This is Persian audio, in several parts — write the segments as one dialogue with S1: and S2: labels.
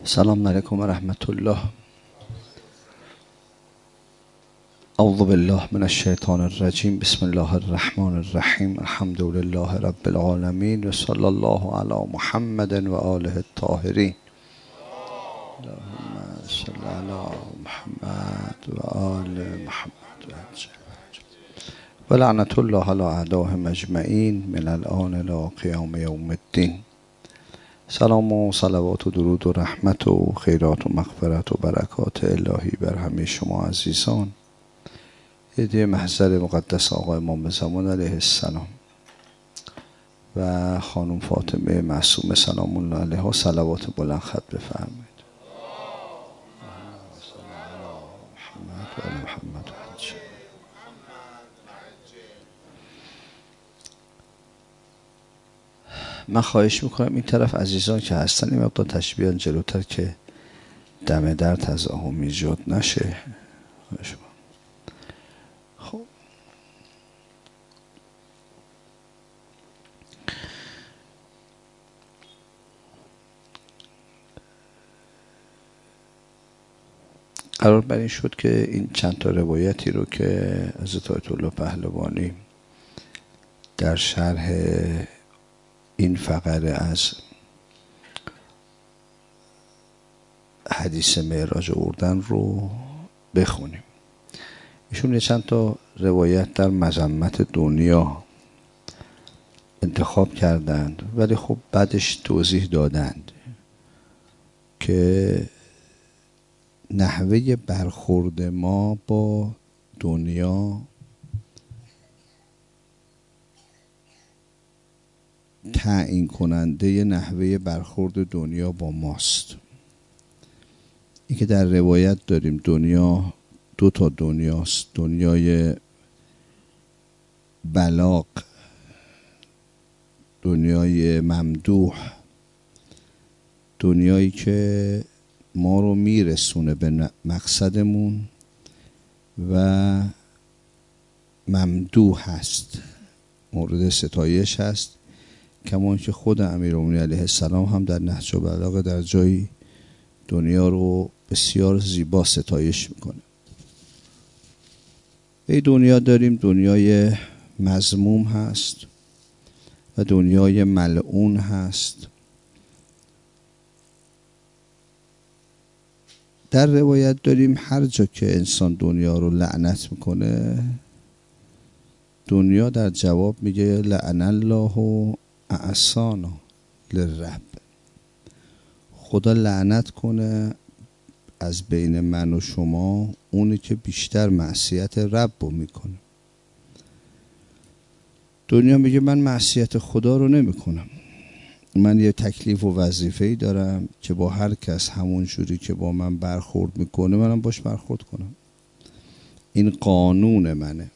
S1: السلام علیکم و رحمت الله. اعوذ بالله من الشیطان الرجیم. بسم الله الرحمن الرحیم. الحمد لله رب العالمین و صلی الله علی محمد و آله الطاهرین. اللهم صل علی محمد و آل محمد و لعنت الله علی اعدائهم اجمعین من الآن الی قیام یوم الدین. سلام و صلوات و درود و رحمت و خیرات و مغفرت و برکات الهی بر همه شما عزیزان. هدیه محضر مقدس آقا امام زمان علیه السلام و خانم فاطمه معصومه سلام الله علیها صلوات بلند خط بفرمایید. من خواهش میکنم این طرف عزیزان که هستن این مقدار تشبیهان جلوتر که دم در تزاحم ایجاد نشه. خب قرار بر این شد که این چند تا روایتی رو که حضرت آیت الله پهلوانی در شرح این فقره از حدیث معراج آوردن رو بخونیم. ایشون چند تا روایت در مذمت دنیا انتخاب کردند ولی خب بعدش توضیح دادند که نحوه برخورد ما با دنیا تعیین کننده نحوه برخورد دنیا با ماست. این که در روایت داریم دنیا دو تا دنیاست، دنیای بلاغ، دنیای ممدوح، دنیایی که ما رو میرسونه به مقصدمون و ممدوح هست، مورد ستایش هست، کمان که خود امیرالمومنین علیه السلام هم در نهج البلاغه در جایی دنیا رو بسیار زیبا ستایش میکنه. ای دنیا داریم دنیای مذموم هست و دنیای ملعون هست. در روایت داریم هر جا که انسان دنیا رو لعنت میکنه دنیا در جواب میگه لعن الله و اعصانا للرب. خدا لعنت کنه از بین من و شما اونی که بیشتر معصیت رب رو میکنه. دنیا میگه من معصیت خدا رو نمیکنم، من یه تکلیف و وظیفه‌ای دارم که با هر کس همون جوری که با من برخورد میکنه منم باش برخورد کنم. این قانون منه.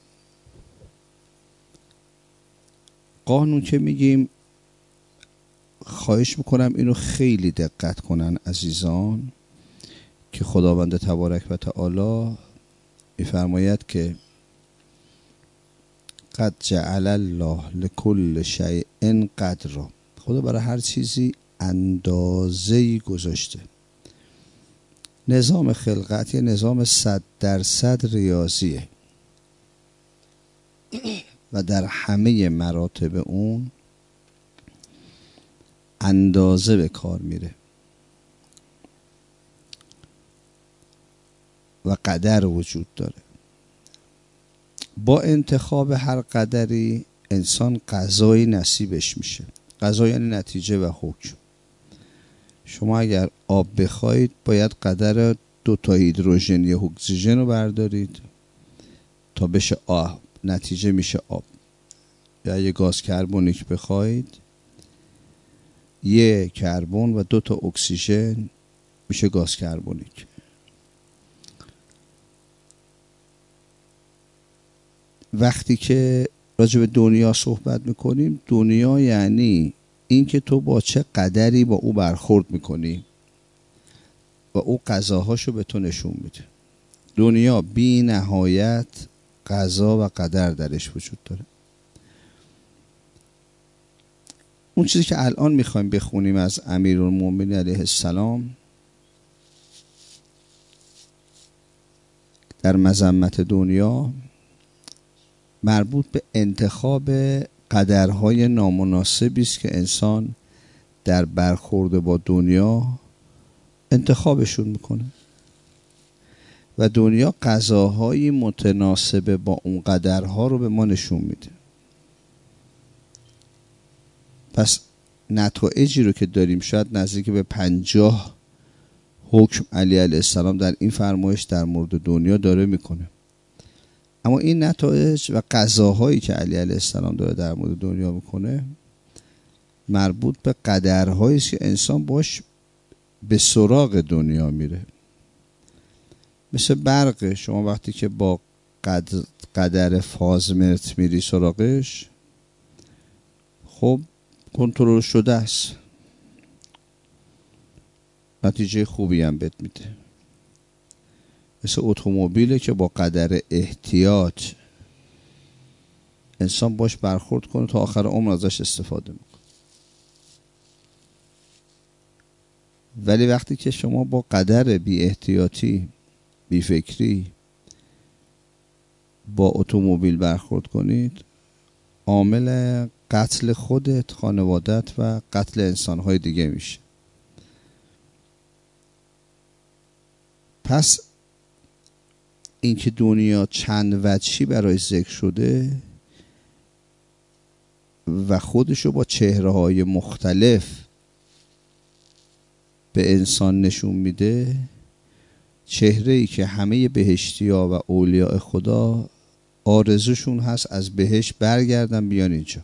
S1: قانون که میگیم خواهش میکنم اینو خیلی دقت کنن عزیزان که خداوند تبارک و تعالی میفرماید که قد جعل الله لكل شیء قدرا. خدا برای هر چیزی اندازه‌ای گذاشته. نظام خلقت یه نظام 100% ریاضیه و در همه مراتب اون اندازه به کار میره و قدر وجود داره. با انتخاب هر قدری انسان قضایی نصیبش میشه. قضا یعنی نتیجه و حکم. شما اگر آب بخواید باید قدر 2 تا هیدروژن یا اکسیژن رو بردارید تا بشه آب، نتیجه میشه آب. یا اگه گاز کربونیک بخواید 1 کربن و 2 تا اکسیژن میشه گاز کربونیک. وقتی که راجع به دنیا صحبت میکنیم دنیا یعنی این که تو با چه قدری با او برخورد میکنی و او قضاهاشو به تو نشون میده. دنیا بی نهایت قضا و قدر درش وجود داره. اون چیزی که الان میخوایم بخونیم از امیرالمومنین علیه السلام در مذمت دنیا مربوط به انتخاب قدرهای نامناسبی است که انسان در برخورد با دنیا انتخابشون میکنه و دنیا قضاهایی متناسب با اون قدرها رو به ما نشون میده. پس نتایجی رو که داریم شاید نزدیک به 50 حکم علی علیه السلام در این فرمایش در مورد دنیا داره میکنه، اما این نتایج و قضاهایی که علی علیه السلام داره در مورد دنیا میکنه مربوط به قدرهایی است که انسان باش به سراغ دنیا میره. مثل برق، شما وقتی که با قدر فازمرت میری سراغش، خب کنترل شده است، نتیجه خوبی هم بهت میده. مثل اتومبیله که با قدر احتیاط انسان باش برخورد کنه تا آخر عمر ازش استفاده میکنه. ولی وقتی که شما با قدر بی احتیاطی، بی فکری با اتومبیل برخورد کنید، عامل قتل خودت، خانوادت و قتل انسانهای دیگه میشه. پس اینکه دنیا چند وجهی برای ذکر شده و خودشو با چهره‌های مختلف به انسان نشون میده، چهره‌ای که همه بهشتی‌ها و اولیاء خدا آرزوشون هست از بهشت برگردن بیان اینجا.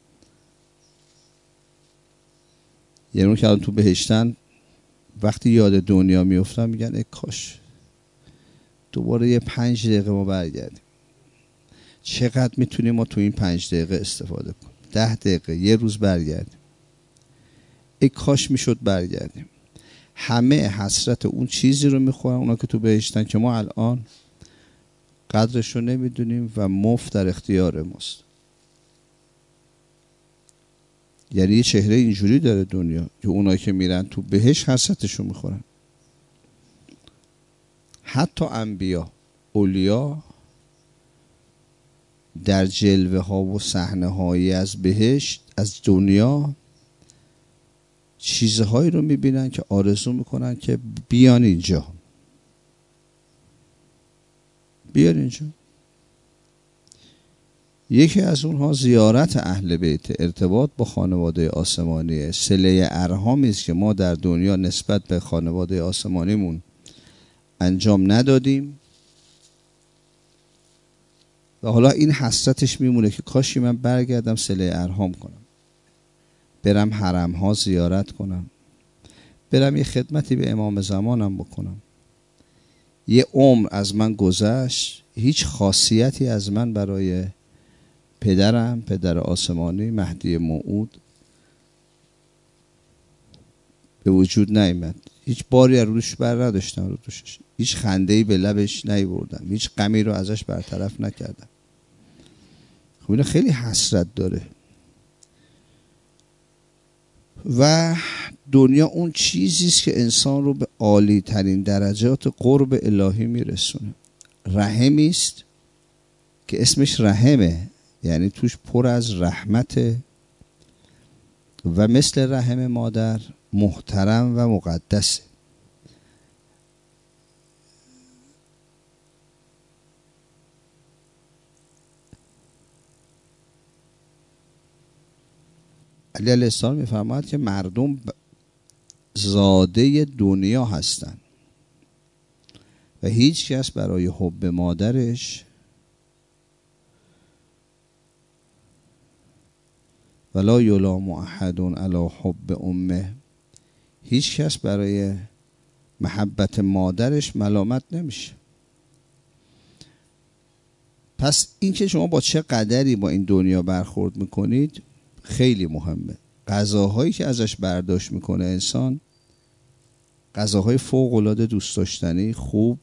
S1: یعنی اون که الان تو بهشتن وقتی یاد دنیا میفتن میگن ای کاش دوباره یه 5 دقیقه ما برگردیم. چقدر میتونیم ما تو این 5 دقیقه استفاده کنیم؟ 10 دقیقه، یه روز برگردیم. ای کاش میشد برگردیم. همه حسرت اون چیزی رو میخورن اونا که تو بهشتن که ما الان قدرش رو نمیدونیم و مفت در اختیار ماست. یعنی یه چهره اینجوری داره دنیا که اونایی که میرن تو بهشت حسرتش رو میخورن. حتی انبیا، اولیا در جلوه ها و صحنه هایی از بهشت، از دنیا، چیزهایی رو میبینن که آرزو میکنن که بیان اینجا، بیان اینجا. یکی از اونها زیارت اهل بیت، ارتباط با خانواده آسمانیه، صله ارحامی است که ما در دنیا نسبت به خانواده آسمانیمون انجام ندادیم و حالا این حسرتش میمونه که کاشی من برگردم صله ارحام کنم، برم حرم ها زیارت کنم، برم یه خدمتی به امام زمانم بکنم. یه عمر از من گذشت، هیچ خاصیتی از من برای پدرم، پدر آسمانی، مهدی موعود به وجود نیامد. هیچ باری از روش بر نداشتم، رو دوشش هیچ خنده‌ای به لبش نیاوردم، هیچ غمی رو ازش برطرف نکردم. خب این خیلی حسرت داره. و دنیا اون چیزی است که انسان رو به عالی ترین درجات قرب الهی میرسونه. رحمی است که اسمش رحمه، یعنی توش پر از رحمته و مثل رحم مادر محترم و مقدسه. علی علیه السلام میفرماید که مردم زاده دنیا هستند و هیچ کس برای حب مادرش ولا یلام احد علی حب امه، هیچ کس برای محبت مادرش ملامت نمیشه. پس این که شما با چه قدری با این دنیا برخورد میکنید خیلی مهمه. غذاهایی که ازش برداشت میکنه انسان غذاهای فوق العاده دوست داشتنی، خوب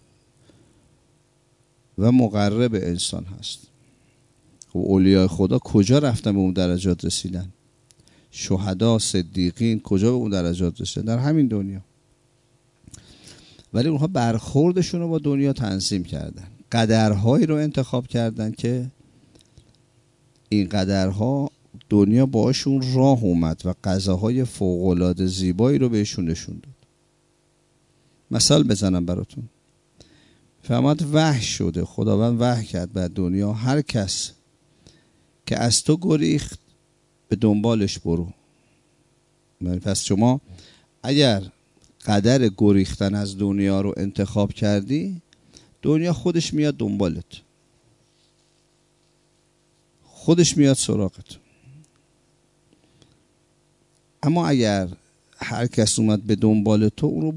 S1: و مقرب انسان هست. خب اولیاء خدا کجا رفتن به اون درجات رسیدن؟ شهدا، صدیقین کجا به اون درجات رسیدن؟ در همین دنیا. ولی اونها برخوردشون رو با دنیا تنظیم کردن، قدرهایی رو انتخاب کردن که این قدرها دنیا باشون راه اومد و قضاهای فوق‌العاده زیبایی رو بهشون نشون داد. مثال بزنم براتون. فرمود وحی شده، خداوند وحی کرد بر دنیا هر کس که از تو گریخت به دنبالش برو. پس شما اگر قدر گریختن از دنیا رو انتخاب کردی، دنیا خودش میاد دنبالت، خودش میاد سراغت. اما اگر هر کس اومد به دنبال تو، او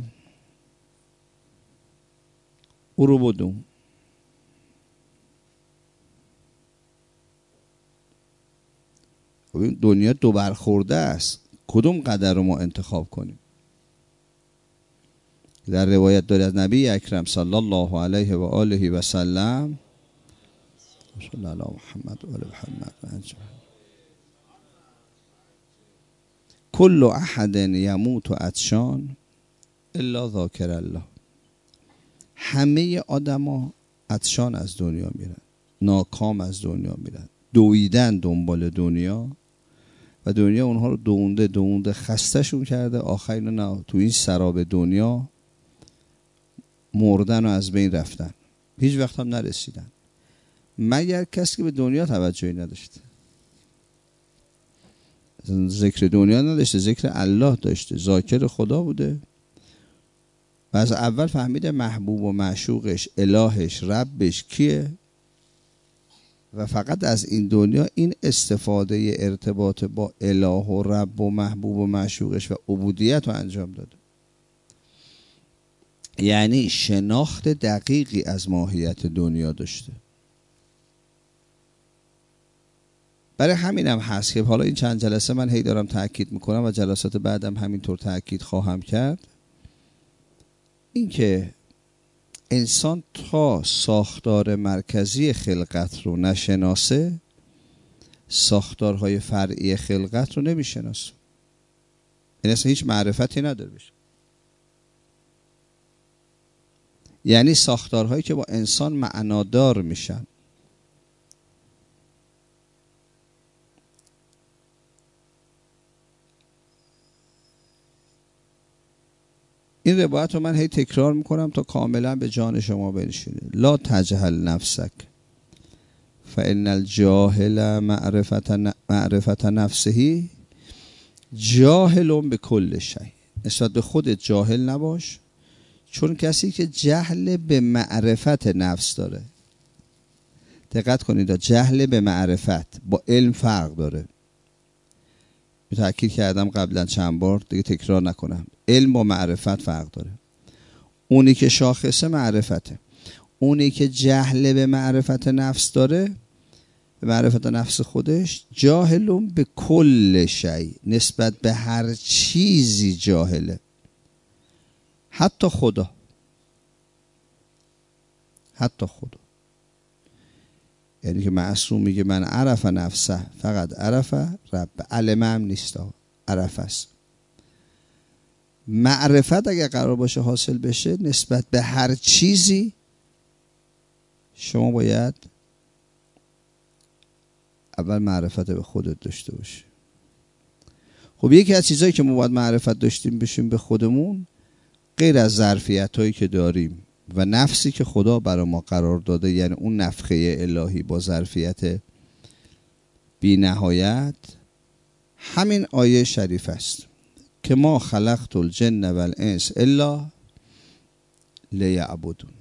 S1: رو بدو. دنیا دو برخورده است، کدوم قدر رو ما انتخاب کنیم؟ در روایت داره از نبی اکرم صلی الله علیه و آله و سلم، صلی الله محمد و آل محمد، کل احد یموت عطشان الا ذاکر الله. همه آدما عطشان از دنیا میرن، ناکام از دنیا میرن، دویدن دنبال دنیا و دنیا اونها رو دونده خستهشون کرده. آخر نه تو این سراب دنیا مردن و از بین رفتن، هیچ وقت هم نرسیدن، مگر کسی که به دنیا توجهی نداشته، ذکر دنیا نداشته، ذکر الله داشته، ذاکر خدا بوده و از اول فهمیده محبوب و معشوقش، الهش، ربش کیه و فقط از این دنیا این استفاده ارتباط با اله و رب و محبوب و معشوقش و عبودیت رو انجام داده. یعنی شناخت دقیقی از ماهیت دنیا داشته. برای همینم هست که حالا این چند جلسه من هی دارم تأکید میکنم و جلسات بعدم همینطور تأکید خواهم کرد، این که انسان تا ساختار مرکزی خلقت رو نشناسه، ساختارهای فرعی خلقت رو نمیشناسه. این اصلا هیچ معرفتی نداره بشه. یعنی ساختارهایی که با انسان معنادار میشن. این روایت رو من هی تکرار میکنم تا کاملا به جان شما بنشینه. لا تجهل نفسک فان الجاهل معرفت نفسه جاهل به کل شیء. نسبت به خودت جاهل نباش، چون کسی که جهل به معرفت نفس داره، دقت کنید، جهل به معرفت با علم فرق داره. تأکید کردم قبلا چند بار، دیگه تکرار نکنم. علم با معرفت فرق داره. اونی که شاخصه معرفته، اونی که جهل به معرفت نفس داره، به معرفت نفس خودش، جاهلون به کل شیء، نسبت به هر چیزی جاهله، حتی خدا. حتی خدا. یعنی که معصوم میگه من عرف نفسه، فقط عرف رب، علم هم نیست، عرف است. معرفت اگر قرار باشه حاصل بشه نسبت به هر چیزی، شما باید اول معرفت به خودت داشته باشی. خب یکی از چیزایی که ما باید معرفت داشتیم بشیم به خودمون، غیر از ظرفیت هایی که داریم و نفسی که خدا برای ما قرار داده، یعنی اون نفخه الهی با ظرفیت بی نهایت، همین آیه شریف است که ما خلقت الجن و الانس الا لیعبدون.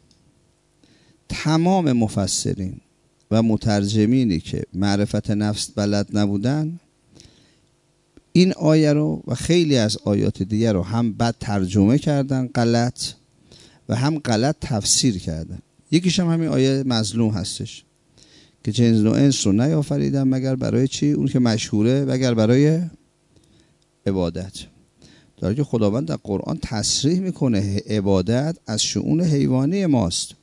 S1: تمام مفسرین و مترجمینی که معرفت نفس بلد نبودن، این آیه رو و خیلی از آیات دیگر رو هم بد ترجمه کردن غلط و هم غلط تفسیر کردن. یکیش هم همین آیه مظلوم هستش که جن و انس رو نیافریدم مگر برای چی؟ اون که مشهوره، مگر برای عبادت. داره که خداوند در قرآن تصریح میکنه عبادت از شؤون حیوانی ماست.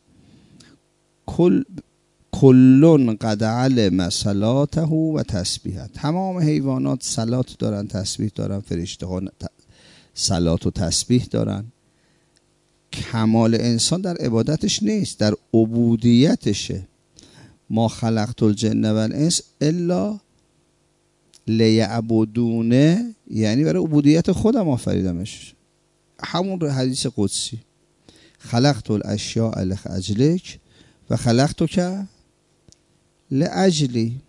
S1: کلون قد علم صلاته و تسبیحه. تمام حیوانات صلات دارن، تسبیح دارن، فرشته ها صلات و تسبیح دارن. کمال انسان در عبادتش نیست، در عبودیتشه. ما خلقت الجن و الانس الا لیعبدونه، یعنی برای عبودیت خودم آفریدمش. همون حدیث قدسی خلقت الاشیاء لاجلک و خلقتک لاجلی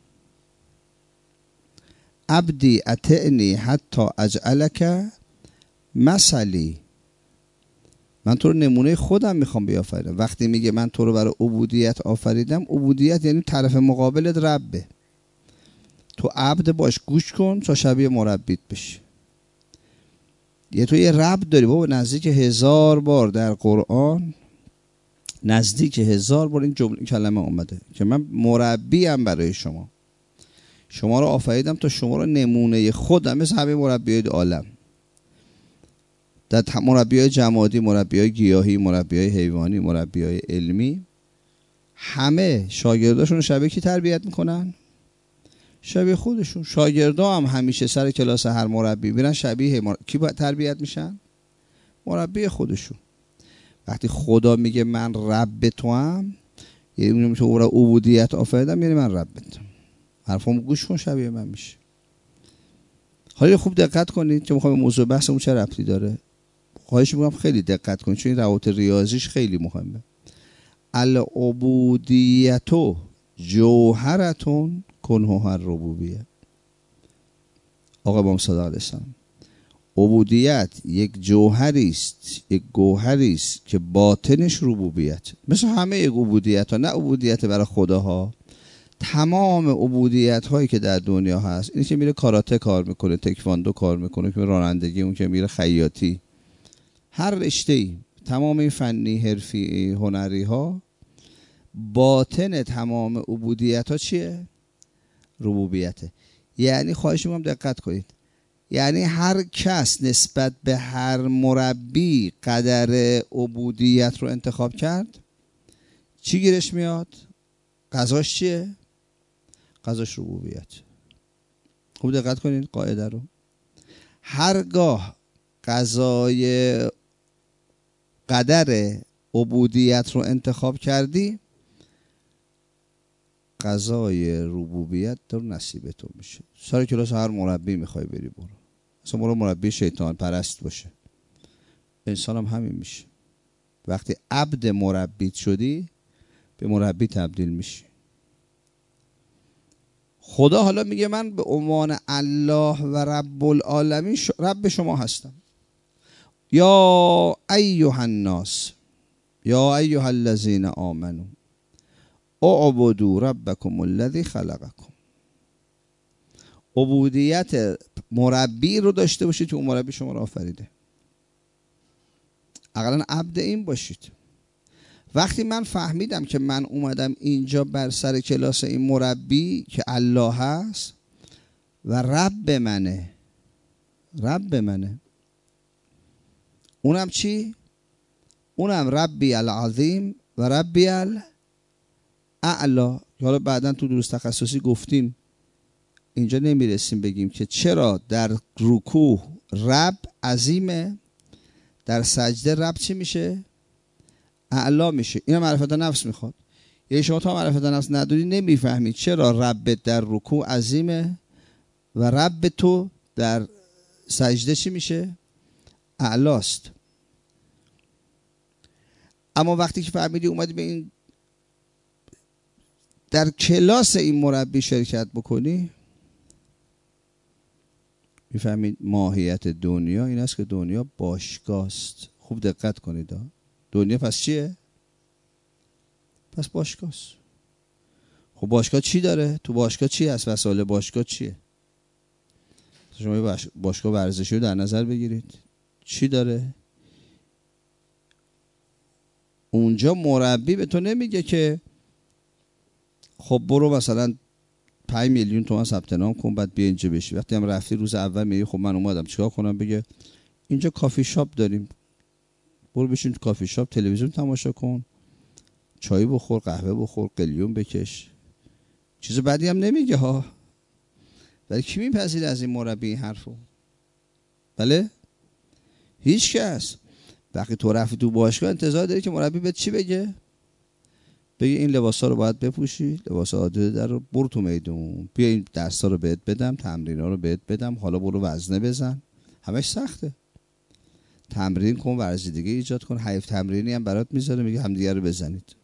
S1: عبدی اطعنی حتی اجعلک مثلی. من تو رو نمونه خودم میخوام بیافریدم. وقتی میگه من تو رو برای عبودیت آفریدم، عبودیت یعنی طرف مقابلت ربه. تو عبد باش، گوش کن تا شبیه مربیت بشی. تو یه رب داری بابا، نزدیک 1000 بار در قرآن، نزدیک 1000 بار این جمله کلمه اومده که من مربیم برای شما. شما رو آفریدم تا شما رو نمونه خودم، مثل همه مربیای عالم، در مربیای جمادی، مربیای گیاهی، مربیای حیوانی، مربیای علمی، همه شاگرداشون رو شبیه کی تربیت میکنن؟ شبیه خودشون. شاگردا هم همیشه سر کلاس هر مربی میرن شبیه کی تربیت میشن؟ مربی خودشون. وقتی خدا میگه من رب تو هم، یعنی اون تو را عبودیت آفریدم، یعنی من ربت. حرفامو گوش کن، شبیه من میشه. حالا خوب دقت کنید که میخوام موضوع بحثمون چه ربطی داره. خواهش میکنم خیلی دقت کنید چون این روابط ریاضیش خیلی مهمه. العبودیتو جوهرتون کنه الربوبیه. آقا امام صادق علیه السلام، عبودیت یک جوهری است، یک گوهری است که باطنش ربوبیت. مثل همه عبودیت ها، نه عبودیت برای خداها، تمام عبودیت هایی که در دنیا هست، اینی که میره کاراته کار میکنه، تکواندو کار میکنه، که رانندگی، اون که میره خیاطی، هر رشته‌ای، تمام این فنی، حرفی، هنری ها، باطن تمام عبودیت ها چیه؟ ربوبیته. یعنی خواهش میکنم دقت کنید، یعنی هر کس نسبت به هر مربی قدر عبودیت رو انتخاب کرد، چی گیرش میاد؟ قضاش چیه؟ قضاش ربوبیت. خوب دقت کنید قاعده رو. هرگاه قضای قدر عبودیت رو انتخاب کردی، قضای ربوبیت در نصیب تو میشه. سر کلاس هر مربی میخوای بری برو، مثلا برو مربی شیطان پرست باشه. انسان هم همین میشه. وقتی عبد مربیت شدی، به مربی تبدیل میشی. خدا حالا میگه من به عنوان الله و رب العالمین رب شما هستم. یا ایها الناس، یا ایها الذین آمنوا اعبدوا ربکم الذی خلقکم. عبودیت مربی رو داشته باشید که اون مربی شما رو آفریده. اقلا عبد این باشید. وقتی من فهمیدم که من اومدم اینجا بر سر کلاس این مربی که الله هست و رب منه، رب منه، اونم چی؟ اونم ربی العظیم و ربی الاعلا. حالا بعدا تو دروس تخصصی گفتیم، اینجا نمیرسیم بگیم که چرا در رکوع رب عظیمه، در سجده رب چی میشه؟ اعلا میشه. اینا معرفت نفس میخواد. یعنی شما تا معرفت نفس نداری نمیفهمید چرا رب در رکوع عظیمه و رب تو در سجده چی میشه؟ اعلاست. اما وقتی که فهمیدی اومدی به این در کلاس این مربی شرکت بکنی، میفهمید ماهیت دنیا این است که دنیا باشگاه است. خوب دقت کنید. دنیا پس چیه؟ پس باشگاه است. خب باشگاه چی داره؟ تو باشگاه چی هست؟ وسایل باشگاه چیه؟ شما باشگاه ورزشی رو در نظر بگیرید، چی داره؟ اونجا مربی به تو نمیگه که خب برو مثلا 5 میلیون تومان ثبت نام کن بعد بیا اینجا بشی. وقتی هم رفتی روز اول میگی خب من اومدم چیکار کنم؟ بگه اینجا کافی شاپ داریم، برو بشین تو کافی شاپ، تلویزیون تماشا کن، چای بخور، قهوه بخور، قلیون بکش. چیز بدی هم نمیگه ها. ولی کی میپذیره از این مربی این حرفو؟ بله؟ هیچ کس. وقتی تو رفتی تو باشگاه انتظار داری که مربی بهت چی بگه؟ بگی این لباسا رو باید بپوشی، لباس عادی در رو برو تو میدون، بیا این درس‌ها رو بهت بدم، تمرین‌ها رو بهت بدم، حالا برو وزنه بزن. همش سخته. تمرین کن، ورزش دیگه ایجاد کن، حیف تمرینی هم برات میذاره میگه همدیگه رو بزنید.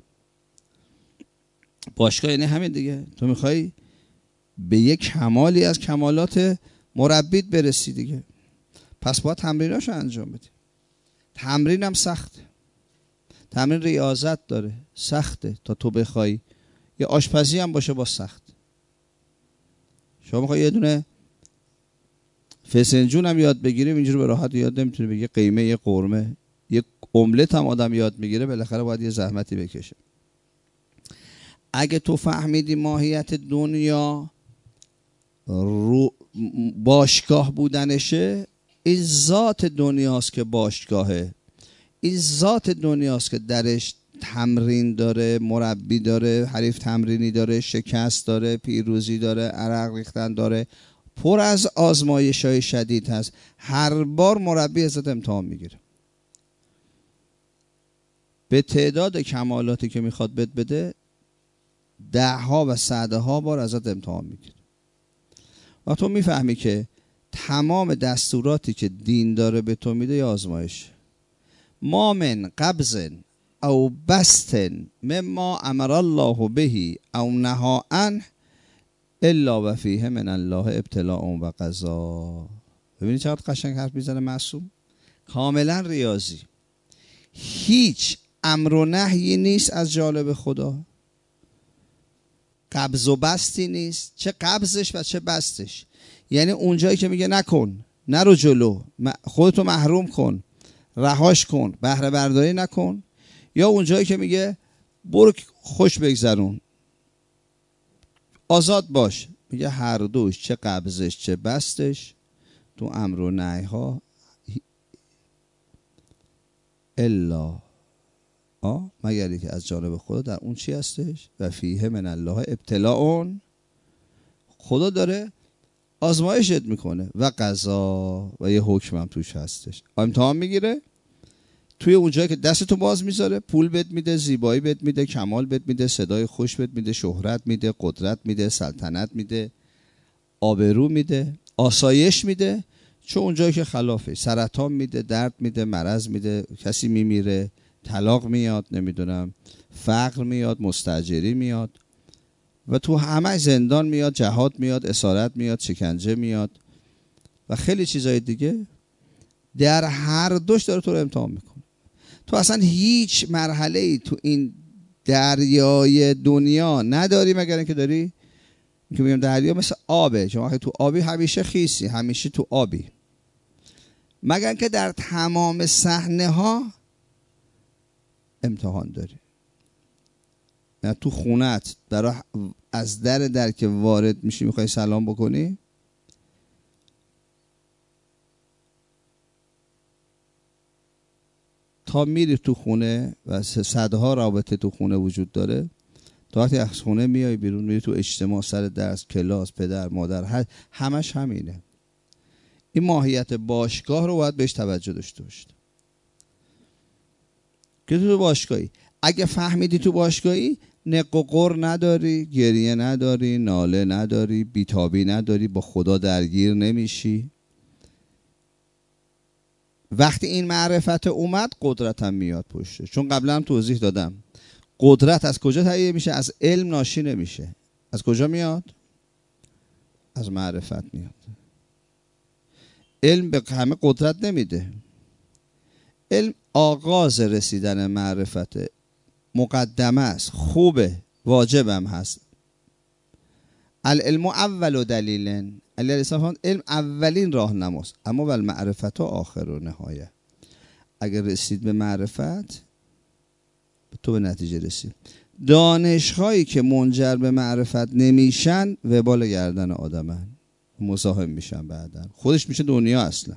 S1: باشگاه یعنی همین دیگه. تو میخوای به یک کمالی از کمالات مربیت برسی دیگه، پس باید تمریناشو انجام بدی. تمرین هم سخته، تمرین ریاضت داره، سخته. تا تو بخوای یه آشپزی هم باشه با سخت. شما میخوای یه دونه فسنجون هم یاد بگیری اینجوری به راحت یاد نمیتونی بگی. قیمه یه قرمه، یه املت هم آدم یاد میگیره بالاخره باید یه زحمتی بکشه. اگه تو فهمیدی ماهیت دنیا رو باشگاه بودنشه، این ذات دنیاست که باشگاهه، این ذات دنیاست که درش تمرین داره، مربی داره، حریف تمرینی داره، شکست داره، پیروزی داره، عرق ریختن داره، پر از آزمایش‌های شدید هست. هر بار مربی ازت امتحان میگیره به تعداد کمالاتی که میخواد بهت بده. 10 ها و 100 ها بار ازت امتحان میگیره و تو میفهمی که تمام دستوراتی که دین داره به تو میده یا آزمایش. ما من قبض او بسط مما امر الله به او نهی عنه الا و فیه من الله ابتلاء و قضا. ببینید چقدر قشنگ حرف میزنه معصوم. کاملا ریاضی. هیچ امر و نهی نیست از جانب خدا. قبض و بستی نیست، چه قبضش و چه بستش. یعنی اونجایی که میگه نکن، نرو جلو، خودتو محروم کن، رهاش کن، بهره برداری نکن، یا اونجایی که میگه برو خوش بگذرون، آزاد باش، میگه هر دوش، چه قبضش چه بستش تو امر و نهی ها الا مگر که از جانب خدا در اون چی هستش؟ و فیه من الله ابتلاء، خدا داره آزمایشت میکنه و قضا، و یه حکم هم توش هستش. امتحان میگیره توی اونجایی که دستتو باز میذاره، پول بهت میده، زیبایی بهت میده، کمال بهت میده، صدای خوش بهت میده، شهرت میده، قدرت میده، سلطنت میده، آبرو میده، آسایش میده. چون اونجایی که خلافه، سرطان میده، درد میده، مرض میده، کسی میمیره، طلاق میاد، نمیدونم فقر میاد، مستاجری میاد، و تو همه زندان میاد، جهاد میاد، اسارت میاد، شکنجه میاد و خیلی چیزای دیگه. در هر دوش داره تو رو امتحان میکنه. تو اصلا هیچ مرحله ای تو این دریای دنیا نداری مگر اینکه داری، که میگم دریا مثل آبه، شما وقتی تو آبی همیشه خیسی، همیشه تو آبی، مگر اینکه در تمام صحنه ها امتحان داری. نه تو خونت برای از در که وارد میشی میخوای سلام بکنی، تا میری تو خونه و صدها رابطه تو خونه وجود داره، تا وقتی از خونه میای بیرون میری تو اجتماع، سر درس، کلاس، پدر، مادر، همش همینه. این ماهیت باشگاه رو باید بهش توجه داشته باشید که تو باشگاهی. اگه فهمیدی تو باشگاهی نق و قر نداری، گریه نداری، ناله نداری، بیتابی نداری، با خدا درگیر نمیشی، وقتی این معرفت اومد قدرت هم میاد پشته. چون قبلا هم توضیح دادم قدرت از کجا تهیه میشه؟ از علم ناشی نمیشه. از کجا میاد؟ از معرفت میاد. علم به همه قدرت نمیده. علم آغاز رسیدن معرفت، مقدمه است، خوبه، واجبم هست. العلم اول دلیل، علی علیه السلام علم اولین راهنماست، اما ول معرفت آخر و نهایه. اگر رسید به معرفت تو به نتیجه رسید. دانش‌هایی که منجر به معرفت نمیشن وبال گردن آدمن، مزاحم میشن، بعدن خودش میشه دنیا. اصلا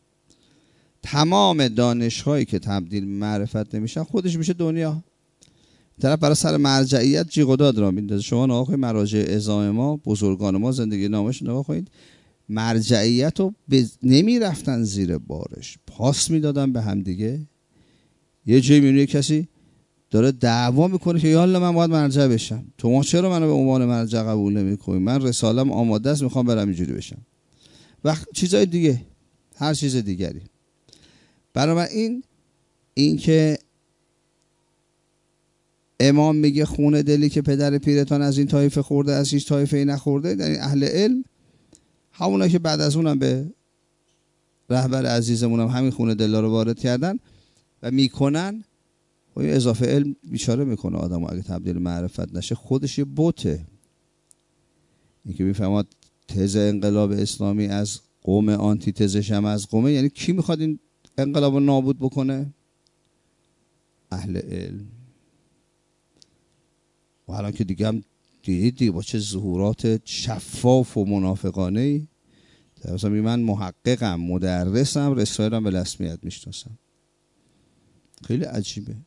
S1: تمام دانش‌هایی که تبدیل به معرفت نمیشن خودش میشه دنیا. طرف برای سر مرجعیت جیغ و داد را میندازه. شما نگاه کنید مراجع عظام ما، بزرگان ما، زندگی نامش نگاه کنید، مرجعیت رو نمیرفتن زیر بارش، پاس میدادن به هم دیگه،
S2: یه جایی میبینی کسی داره دعوا میکنه که یالا من باید مرجع بشم، تو چرا منو به عنوان مرجع قبول نمیکنی؟ من رسالم آماده است، میخوام برم اینجوری بشم و چیزای دیگه، هر چیز دیگری. بنابراین این که امام میگه خون دلی که پدر پیرتان از این طایفه خورده از هیچ طایفه ای نخورده، یعنی اهل علم همونا که بعد از اونم به رهبر عزیزمون هم همین خون دلا رو وارد کردن و میکنن. و این اضافه علم بیچاره میکنه آدمو، اگه تبدیل معرفت نشه خودش یه بوته. این که میفهمد تز انقلاب اسلامی از قوم، آنتی تزش هم از قومه، یعنی کی میخواد این انقلاب رو نابود بکنه؟ اهل علم. و الان که دیگه هم دیدید دیگه با چه ظهورات شفاف و منافقانه ای. مثلا من محققم، مدرسم، رساله‌ام به رسمیت میشناسم. خیلی عجیبه.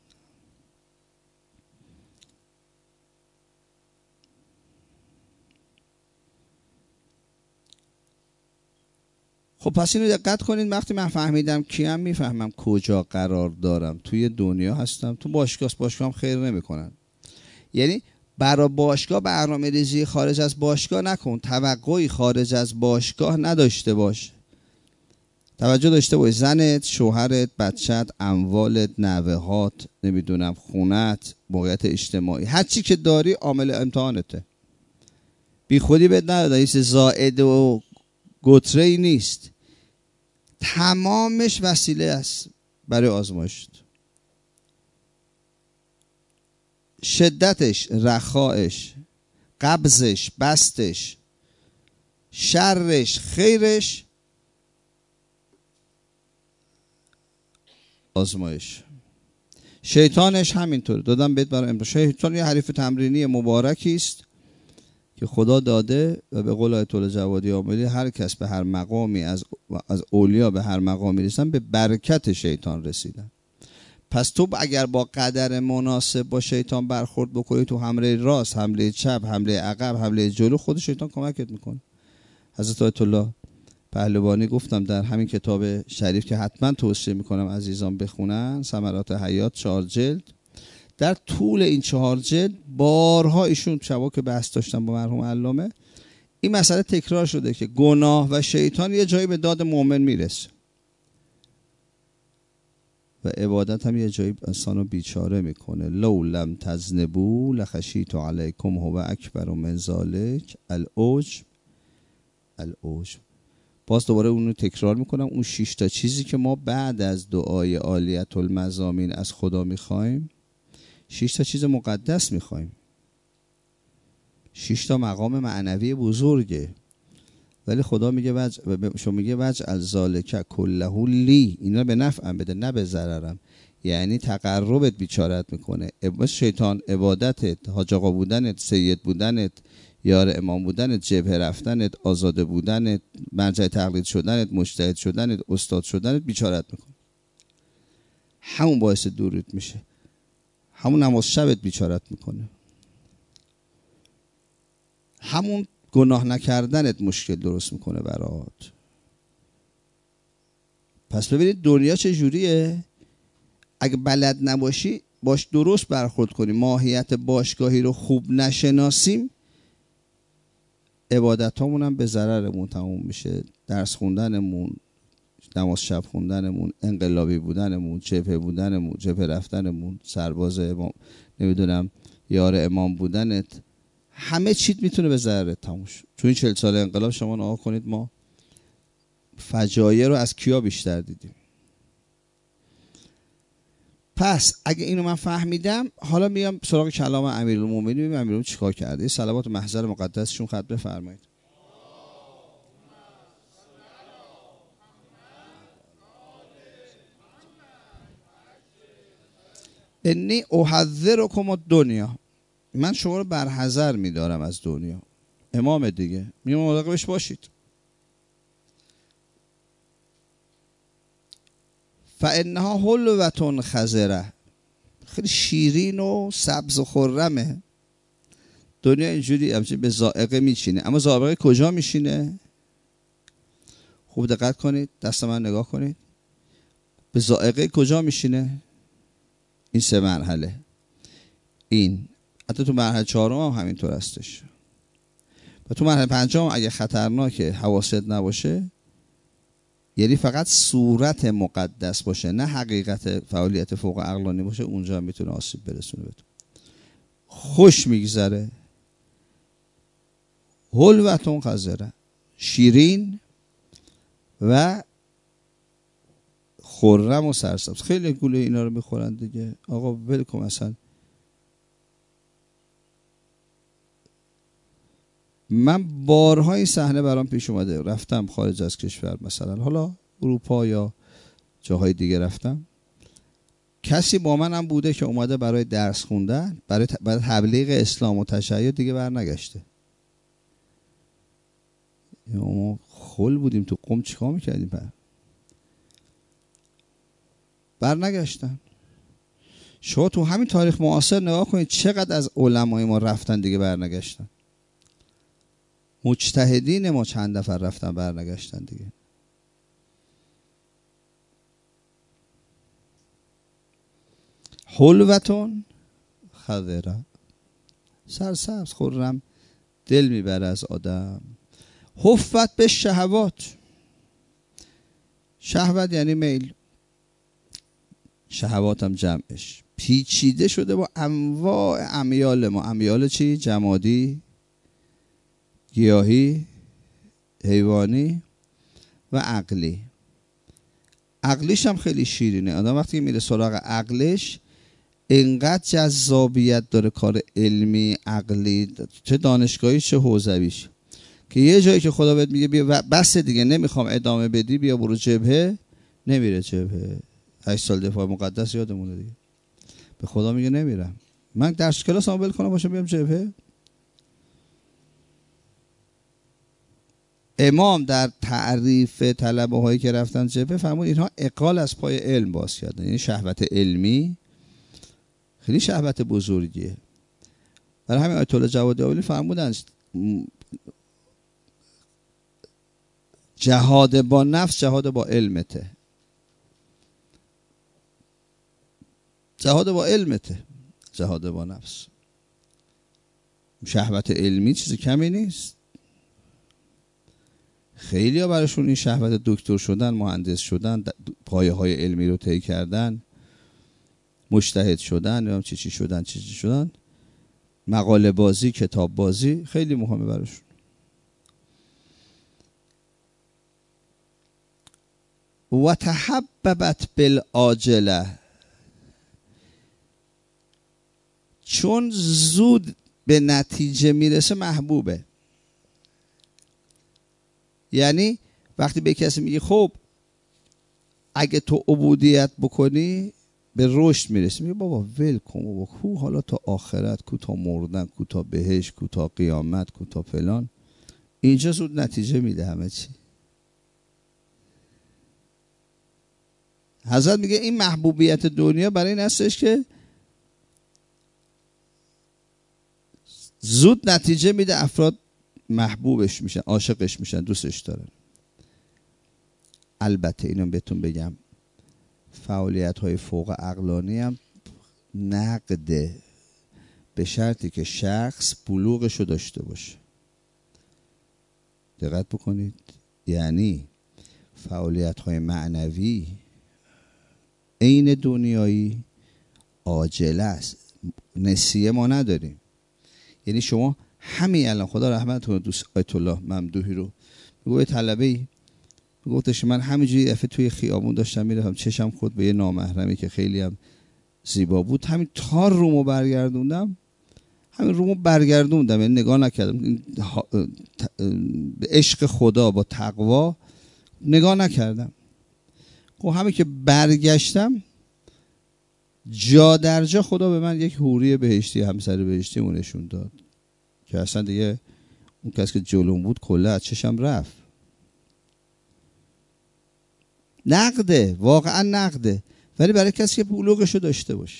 S2: خب پس اینو دقت کنید، وقتی من فهمیدم کیم میفهمم کجا قرار دارم. توی دنیا هستم، تو باشگاه هم خیر نمیکنن. یعنی برای باشگاه برنامه ریزی خارج از باشگاه نکن، توقعی خارج از باشگاه نداشته باش. توجه داشته باش زنت، شوهرت، بچت، اموالت، نوهات، نمیدونم خونت، موقعیت اجتماعی، هر چی که داری عامل امتحانته. بی خودی بهت نداده، هیچ زائد و گتره‌ای نیست، تمامش وسیله است برای آزمایش. شدتش، رخایش، قبضش، بستش، شرش، خیرش، آزمایش. شیطانش همینطور. دادم بهت برای امروز. شیطان یه حریف تمرینی مبارکی است که خدا داده و به قول آیت الله جوادی آمدی هر کس به هر مقامی از اولیا به هر مقامی رسیدن به برکت شیطان رسیدن. پس تو اگر با قدر مناسب با شیطان برخورد بکنی، تو حمله راست، حمله چپ، حمله عقب، حمله جلو، خود شیطان کمکت میکنه. حضرت آیت الله پهلوانی گفتم در همین کتاب شریف که حتما توصیه میکنم عزیزان بخونن، ثمرات حیات 4 جلد، در طول این 4 جلد بارها ایشون شبا که بحث داشتن با مرحوم علامه این مسئله تکرار شده که گناه و شیطان یه جایی به داد مؤمن میرسه و عبادت هم یه جایی انسانو بیچاره میکنه. لو لم تذنبوا لخشیت علیکم هو اکبر من ذلک العجب. باز دوباره اونو تکرار میکنم، اون 6 تا چیزی که ما بعد از دعای عالیت المزامین از خدا میخوایم، 6 تا چیز مقدس میخوایم، 6 تا مقام معنوی بزرگه، ولی خدا میگه شما میگه وجعل ذالک کله لی، اینا به نفعم بده نه به ضررم. یعنی تقربت بیچارت میکنه. شیطان عبادتت، حاج آقا بودنت، سید بودنت، یار امام بودنت، جبهه رفتنت، آزاده بودنت، مرجع تقلید شدنت، مجتهد شدنت، استاد شدنت بیچارت میکنه. همون باعث دوریت میشه. همون نماز شبت بیچارت میکنه. همون گناه نکردنت مشکل درست میکنه برات. پس ببینید دنیا چه جوریه. اگه بلد نباشی باش درست برخورد کنی، ماهیت باشگاهی رو خوب نشناسیم، عبادتامون هم به ضررمون تموم میشه. درس خوندنمون، نماز شب خوندنمون، انقلابی بودنمون، جبهه بودنمون، جبهه رفتنمون، سرباز امام، نمیدونم یار امام بودنت، همه چیت میتونه به ضررت تموم شه. تو این 40 سال انقلاب شما نگاه کنید ما فجایع رو از کیا بیشتر دیدیم. پس اگه اینو من فهمیدم، حالا میام سراغ کلام امیرالمومنین، ببینیم امیرالمومنین چیکار کرده. صلوات محضر مقدسشون خط بفرمایید. انی احذرکم الدنیا، من شما رو برحذر میدارم از دنیا. امام دیگه میگه مراقبش باشید. فانها حلوة خضره، خیلی شیرین و سبز و خرمه. دنیا اینجوری همچنین به ذائقه میچینه، اما ذائقه کجا میشینه؟ خوب دقت کنید، دست من نگاه کنید. به ذائقه کجا میشینه؟ این 3 مرحله. این حتی تو مرحله 4 هم همینطور هستش. و تو مرحله 5 اگه خطرناکه حواست نباشه، یعنی فقط صورت مقدس باشه نه حقیقت فعالیت فوق عقلانی باشه، اونجا هم میتونه آسیب برسونه بهتون. خوش میگذره، حلوتون خضره، شیرین و خرم و سرسبز. خیلی گوله اینا رو میخورن دیگه. آقا ولکم. اصلا من بارها این صحنه برام پیش اومده، رفتم خارج از کشور، مثلا حالا اروپا یا جاهای دیگه رفتم، کسی با من هم بوده که اومده برای درس خوندن، برای تبلیغ اسلام و تشیع دیگه برنگشته. ما خل بودیم تو قم، چیکار میکردیم؟ برنگشتن. شما تو همین تاریخ معاصر نگاه کنید چقدر از علمای ما رفتن دیگه برنگشتن. مجتهدین ما چند نفر رفتن برنگشتن دیگه. حلوتون خضره، سرسبز، خرم، دل میبره از آدم. حفت به شهوات. شهوت یعنی میل، شهوات هم جمعش. پیچیده شده با انواع امیال ما. امیال چی؟ جمادی، گیاهی، حیوانی و عقلی. عقلیش هم خیلی شیرینه. آدم وقتی میره سراغ عقلش اینقدر جذابیت داره کار علمی عقلی، چه دانشگاهی چه حوزویش، که یه جایی که خدا بهت میگه بیا بس دیگه نمیخوام ادامه بدی، بیا برو جبهه، نمیره جبهه. 8 سال دفاع مقدس یادمونه دیگه. به خدا میگه نمیرم. من درس کلاس هم ول کنم باشم بیام جبهه؟ امام در تعریف طلبه هایی که رفتن جبهه فرمود اینها عقال از پای علم باز کردن. یعنی شهوت علمی خیلی شهوت بزرگیه. برای همین آیت الله جوادی آبادی فرمودن جهاد با نفس جهاد با علمته. جهاد با علمته، جهاد با نفس. شهوت علمی چیز کمی نیست. خیلی ها براشون این شهوت دکتر شدن، مهندس شدن، پایه های علمی رو طی کردن، مجتهد شدن، چی شدن، مقاله بازی، کتاب بازی، خیلی مهمه براشون. و تحببت بالعاجله، چون زود به نتیجه میرسه محبوبه. یعنی وقتی به کسی میگی خب اگه تو عبودیت بکنی به رشد میرسی، میگه بابا ول کن بابا، کو حالا تا آخرت، کو تا مردن، کو تا بهشت، کو تا قیامت، کو تا فلان. اینجا زود نتیجه میده همه چی. حضرت میگه این محبوبیت دنیا برای این هستش که زود نتیجه میده، افراد محبوبش میشن، عاشقش میشن، دوستش دارن. البته اینو بهتون بگم فعالیت های فوق عقلانی هم نقده، به شرطی که شخص بلوغش رو داشته باشه. دقت بکنید. یعنی فعالیت های معنوی عین دنیایی عاجله است، نسیه ما نداریم. یعنی شما همین الان خدا رحمتتون دوست آیت الله ممدوحی رو میگه طلبه‌ای گفتش من همینجوری دفعه توی خیابون داشتم میرفتم، چشم خود به یه نامحرمی که خیلی هم زیبا بود، همین تار رومو برگردوندم، یعنی نگاه نکردم، به عشق خدا با تقوا نگاه نکردم. خب همین که برگشتم جا در جا خدا به من یک حوری بهشتی، همسر بهشتی اون نشون داد که اصلا دیگه اون کسی که جلوم بود کلا از چشم رفت. نقده، واقعا نقده، ولی برای کسی که بلوغشو داشته باشه.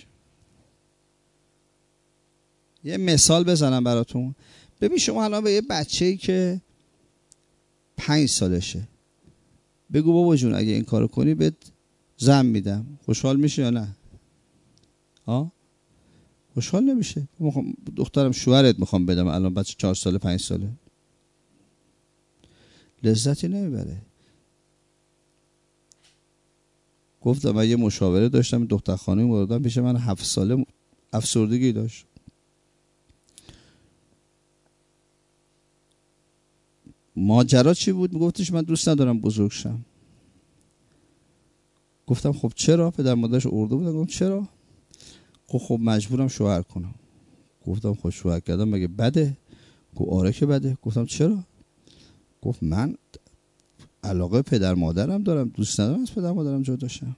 S2: یه مثال بزنم براتون. ببین شما الان به یه بچه‌ای که 5 سالشه بگو بابا جون اگه این کارو کنی بهت زن میدم، خوشحال میشه یا نه؟ خوشحال نمیشه. دخترم شوهرت میخوام بدم، الان بچه 4 ساله 5 ساله، لذتی نمیبره. گفتم من یه مشاوره داشتم، دختر خانمی بردم پیش من 7 ساله افسردگی داشت. ماجرا چی بود؟ میگفتش من دوست ندارم بزرگ شم. گفتم خب چرا؟ پدر مادرش ارده بودن. گفتم چرا؟ خب مجبورم شوهر کنم. گفتم خب شوهر کردم مگه بده؟ گفت آره که بده. گفتم چرا؟ گفت من علاقه پدر مادرم دارم، دوست ندارم از پدر مادرم جدا شم.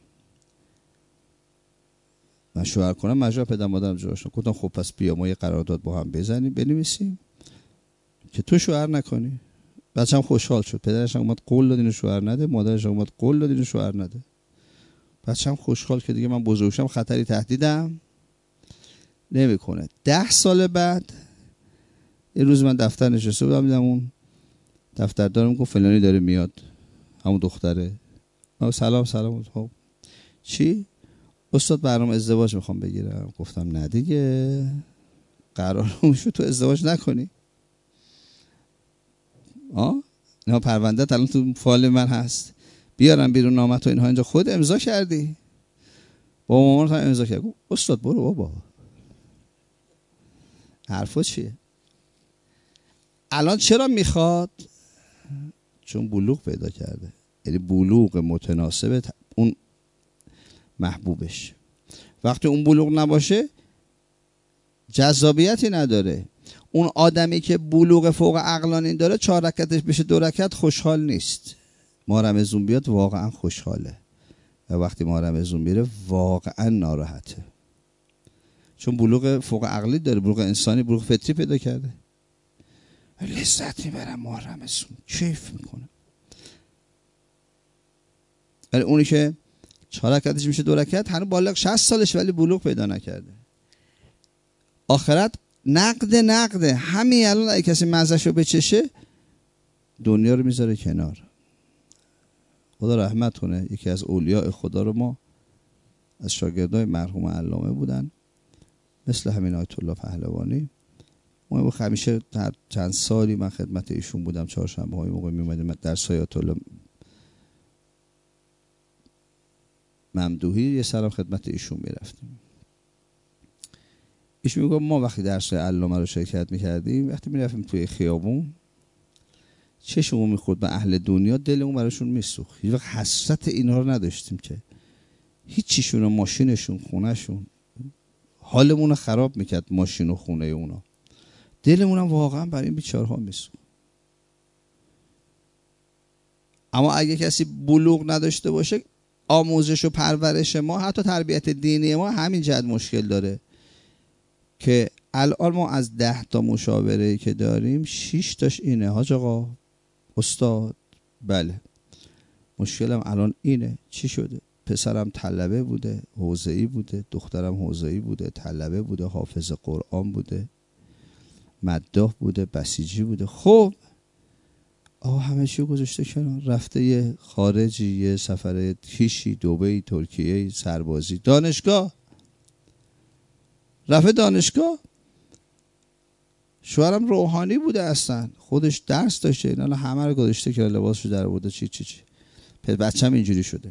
S2: من شوهر کنم مجبور پدر مادرم جدا شم. گفتم خب پس بیا ما یه قرارداد با هم بزنیم بنویسیم که تو شوهر نکنی. بچه‌م خوشحال شد. پدرش اومد قول داد اینو شوهر نده، مادرش اومد قول داد اینو شوهر نده. بچه‌م خوشحال که دیگه من بزرگ شم خطری تهدیدم نمیکنه. 10 سال بعد یه روز من دفتر نشسته بودم، دیدم اون دفتردارم گفت فلانی داره میاد، همون دختره. سلام. خب چی؟ استاد برنامه ازدواج میخوام بگیرم. گفتم نه دیگه، قرار شد تو ازدواج نکنی. نه پرونده الان تو فایل من هست، بیارم بیرون نامت و اینها. اینجا خود امضا کردی؟ با مامانت هم امضا کردی. استاد برو بابا، حرفا چیه؟ الان چرا میخواد؟ چون بلوغ پیدا کرده، یعنی بلوغ متناسب اون محبوبش. وقتی اون بلوغ نباشه جذابیتی نداره. اون آدمی که بلوغ فوق عقلانی داره 4 رکعتش بشه 2 رکعت خوشحال نیست. ماه رمضان بیاد واقعا خوشحاله و وقتی ماه رمضان میره واقعا ناراحته، چون بلوغ فوق عقلی داره، بلوغ انسانی، بلوغ فطری پیدا کرده. لذت میبره ماه رمضان، کیف میکنه. ولی اونی که 4 رکعتش میشه 2 رکعت هنوز بالغ 60 سالش ولی بلوغ پیدا نکرده. آخرت نقده. همین الان اگه کسی مزهشو بچشه دنیا رو میذاره کنار. خدا رحمت کنه، یکی از اولیاء خدا رو ما از شاگردای مرحوم علامه بودن، مثل همین آیت الله پهلوانی. ما همیشه هر چند سالی من خدمت ایشون بودم، چهارشنبه های موقع میومدیم در آیت الله ممدوحی یه سلام خدمت ایشون میرفتیم. ایشون میگه ما وقتی درس علامه رو شرکت میکردیم، وقتی میرفتیم توی خیابون چشمون میخورد به اهل دنیا، دلمون براشون میسوخت. هیچ وقت حسرت اینا رو نداشتیم که هیچیشون و ماشینشون خونهشون حالمون رو خراب میکرد، ماشین و خونه اونا. دلمون هم واقعا برای این بیچارها میسوخت. اما اگه کسی بلوغ نداشته باشه، آموزش و پرورش ما، حتی تربیت دینی ما همین جد مشکل داره که الان ما از 10 تا مشاوره که داریم 6 تاش اینه. حاج آقا، استاد، بله مشکلم الان اینه. چی شده؟ پسرم طلبه بوده، حوزه‌ای بوده، دخترم حوزه‌ای بوده، طلبه بوده، حافظ قرآن بوده، مداح بوده، بسیجی بوده. خب همه چی گذاشته کنار، رفته یه خارجی، یه سفر کیشی، دبی، ترکیه، سربازی، دانشگاه، رفته دانشگاه. شوهرم روحانی بوده، اصلا خودش درس داشته، اینا همه رو گذاشته که لباسشو در آورده، چی بچه‌م اینجوری شده.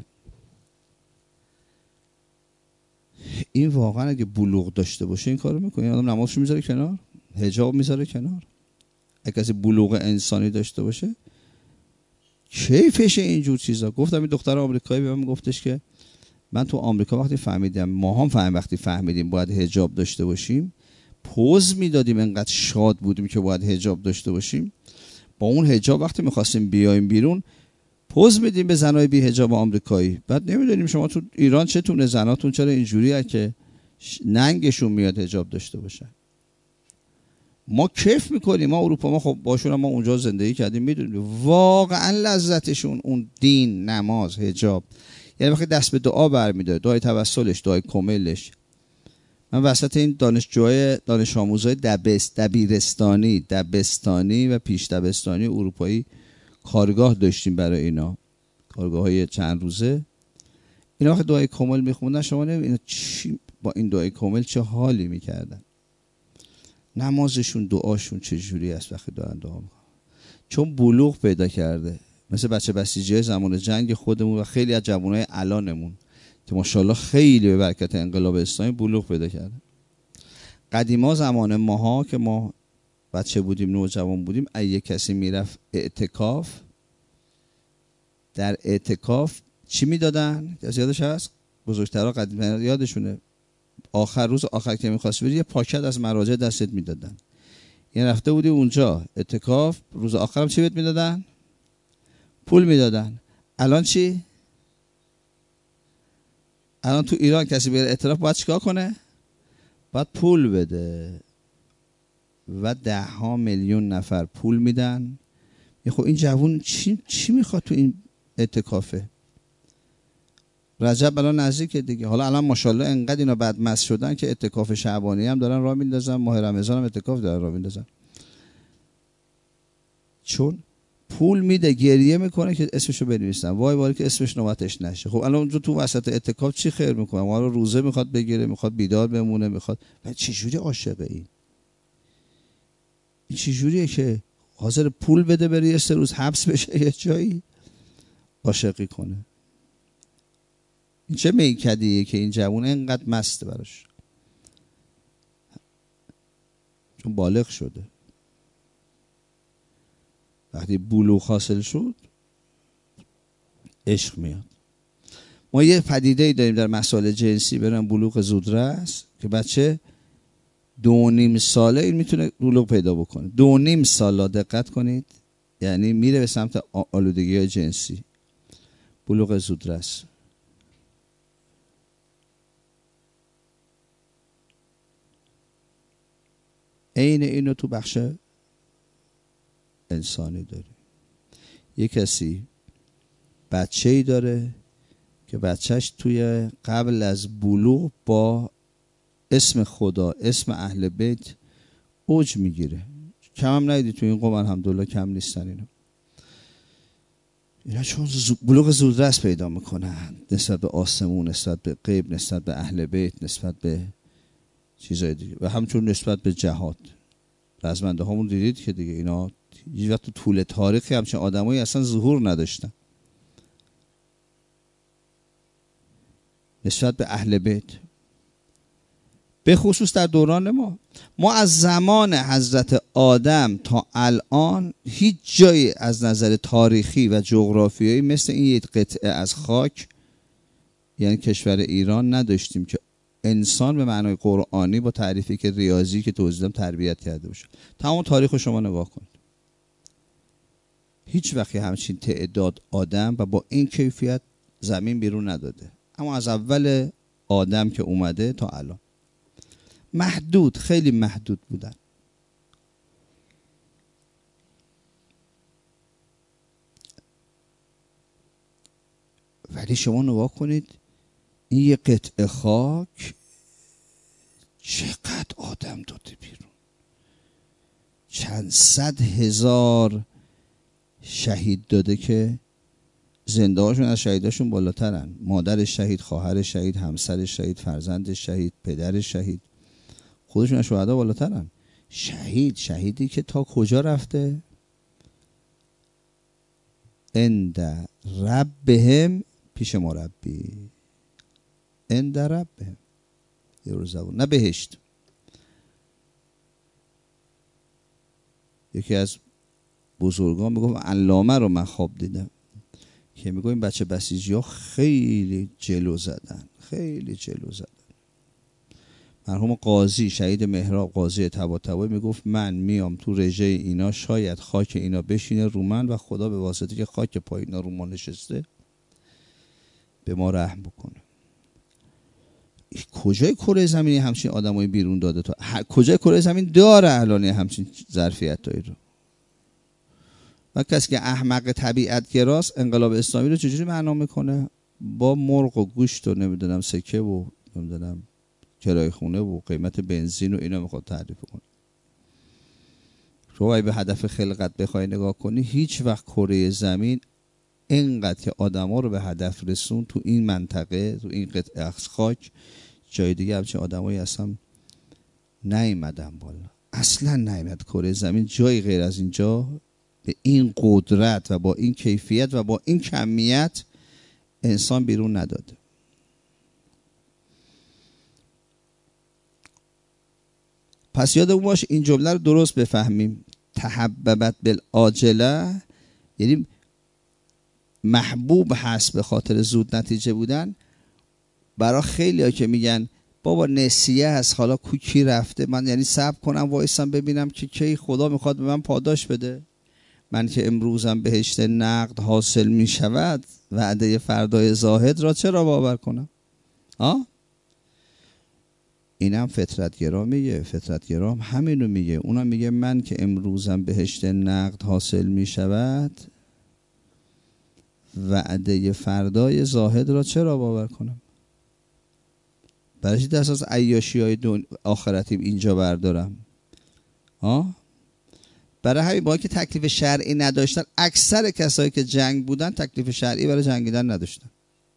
S2: این واقعا اگه بلوغ داشته باشه این کارو میکنه. آدم نمازشو میذاره کنار، حجاب میذاره کنار. اگه کسی بلوغ انسانی داشته باشه کیفشه اینجور چیزا. گفتم این دختر آمریکایی به من گفتش که من تو آمریکا وقتی فهمیدم، ما هم وقتی فهمیدیم باید حجاب داشته باشیم، پوز میدادیم، انقدر شاد بودیم که باید حجاب داشته باشیم. با اون حجاب وقتی میخواستیم بیایم بیرون پوز میدیم به زنای بی حجاب آمریکایی. بعد نمیدونیم شما تو ایران چتونه، زناتون چرا اینجوریه که ننگشون میاد حجاب داشته باشن. ما کیف میکنیم، ما اروپا، ما خب باشون ما اونجا زندگی کردیم، میدونیم واقعا لذتشون اون دین، نماز، حجاب. یعنی وقتی دست به دعا برمیداره، دعای توسلش، دعای کاملش. من وسط این دانش آموزای دبستانی و پیش دبستانی اروپایی کارگاه داشتیم برای اینا، کارگاه های چند روزه. اینا وقتی دعای کامل میخوندن شما نمیدونید چی با این دعای کامل چه حالی میکردن. نمازشون دعاشون چه جوری است وقتی دارن دعا میکنن، چون بلوغ پیدا کرده. مثل بچه بسیجی زمان جنگ خودمون و خیلی از جوانای الانمون که ماشاءالله خیلی به برکت انقلاب اسلامی بلوغ پیدا کردن. قدیما زمان ماها که ما بچه بودیم، نوجوان بودیم، اگه کسی میرفت اعتکاف، در اعتکاف چی میدادن؟ کسی یادش هست؟ بزرگترها قدیم یادشونه، آخر روز آخر که میخواست بری یه پاکت از مراجع دستت میدادن. یعنی رفته بودی اونجا اعتکاف، روز آخرم چی بهت میدادن؟ پول میدادن. الان چی؟ الان تو ایران کسی بره اعتراف باید چیکار کنه؟ باید پول بده و 10 میلیون نفر پول میدن. خب این جوون چی میخواد تو این اعتکافه؟ رجب الان نزدیکه دیگه. حالا الان ماشاءالله انقدر اینا بدمست شدن که اعتکاف شعبانی هم دارن راه میندازن، ماه رمضان هم اعتکاف دارن راه میندازن، چون پول میده، گریه میکنه که اسمشو بنویسن، وای که اسمش نوبتش نشه. خب الان اونجا تو وسط اعتکاف چی خیر میکنه؟ ما رو روزه میخواد بگیره، میخواد بیدار بمونه، میخواد. و چه جوری عاشقه این چه جوریه که حاضر پول بده بره یه 3 روز حبس بشه یه جایی عاشقی کنه؟ این چه میکدیه که این جوون اینقدر مسته براش؟ چون بالغ شده. وقتی بلوغ حاصل شد عشق میاد. ما یه پدیده‌ای داریم در مسائل جنسی، برام بلوغ زودرس، که بچه 2.5 ساله این میتونه بلوغ پیدا بکنه. 2.5 سال دقت کنید، یعنی میره به سمت آلودگی جنسی، بلوغ زودرس. عین اینو تو بخش انسانی داریم. یه کسی بچه‌ای داره که بچهش توی قبل از بلوغ با اسم خدا، اسم اهل بیت اوج میگیره. کم هم ندیدی تو این قوم، الحمدلله کم نیستن اینا چون بلوغ زودرس پیدا میکنن نسبت به آسمون، نسبت به غیب، نسبت به اهل بیت، نسبت به چیزای دیگه، و همچون نسبت به جهاد. رزمنده هامون دیدید که دیگه اینا هیچ وقت تو طول تاریخی همچین آدمایی اصلا ظهور نداشتن. نسبت به اهل بیت، به خصوص در دوران ما از زمان حضرت آدم تا الان هیچ جایی از نظر تاریخی و جغرافیایی مثل این یک قطعه از خاک، یعنی کشور ایران، نداشتیم که انسان به معنای قرآنی با تعریفی که ریاضی که توضیح دادم تربیت کرده باشه. تمام تاریخ رو شما نگاه کنید، هیچ وقتی همچین تعداد آدم و با این کیفیت زمین بیرون نداده. اما از اول آدم که اومده تا الان محدود، خیلی محدود بودن. ولی شما نگاه کنید این یه قطعه خاک چقدر آدم داده بیرون. چند 100,000 شهید داده که زنده هاشون از شهیداشون بالاترن. مادر شهید، خواهر شهید، همسر شهید، فرزند شهید، پدر شهید، خودشون از شهدا بالاترن. شهیدی که تا کجا رفته؟ عند ربهم، پیش مربی. عند ربهم، یه روز زبون، نه بهشت. یکی از بزرگان میگفت، علامه رو من خواب دیدم که میگه این بچه بسیجی ها خیلی جلو زدن، خیلی جلو زدن. مرحوم قاضی شهید مهراب، قاضی طباطبایی، میگفت من میام تو رژه اینا، شاید خاک اینا بشینه رو من و خدا به واسطه که خاک پای اینا رو ما نشسته به ما رحم بکنه. کجای کره زمینی همچین آدمای بیرون داده؟ تا کجای کره زمین داره الان همچین ظرفیتایی رو؟ و کسی که احمق طبیعت گراست انقلاب اسلامی رو چجوری معنا میکنه؟ با مرغ و گوشت و نمیدونم سکه و نمیدونم کرایه خونه و قیمت بنزین و اینا میخواد تعریف کنه. شما به هدف خلقت بخوای نگاه کنی، هیچ وقت کره زمین اینقدر که آدما رو به هدف رسون تو این منطقه، تو این قطعه خاک، جای دیگه همچین آدمایی اصلا نیومدن بالا، اصلا نیومد کره زمین جایی غیر از اینجا به این قدرت و با این کیفیت و با این کمیت انسان بیرون نداده. پس یادمون باشه این جمله رو درست بفهمیم. تحببت بالعاجله یعنی محبوب هست به خاطر زود نتیجه بودن. برای خیلی ها که میگن بابا نسیه هست، حالا کوکی رفته، من یعنی صبر کنم وایسم ببینم که کی خدا میخواد به من پاداش بده، من که امروزم بهشت نقد حاصل میشود، وعده فردای زاهد را چرا باور کنم؟ اینم فطرتگرا میگه، فطرتگرا همینو میگه، اونم میگه من که امروزم بهشت نقد حاصل میشود، وعده فردای زاهد را چرا باور کنم؟ برای چی دست از عیاشی های آخرتیم اینجا بردارم؟ برای همین با که تکلیف شرعی نداشتن، اکثر کسایی که جنگ بودن تکلیف شرعی برای جنگیدن نداشتن،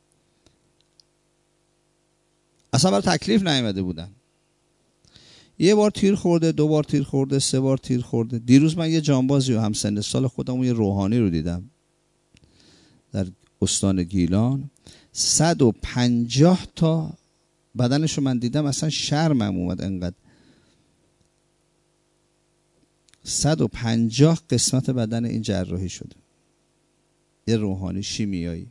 S2: اصلا برای تکلیف نیامده بودن. یه بار تیر خورده، 2 بار تیر خورده، 3 بار تیر خورده. دیروز من یه جانبازی و هم سن سال خودم یه روحانی رو دیدم در استان گیلان، 150 تا بدنشو من دیدم، اصلا شرمم اومد انقدر. 150 قسمت بدن این جراحی شده. یه روحانی شیمیایی.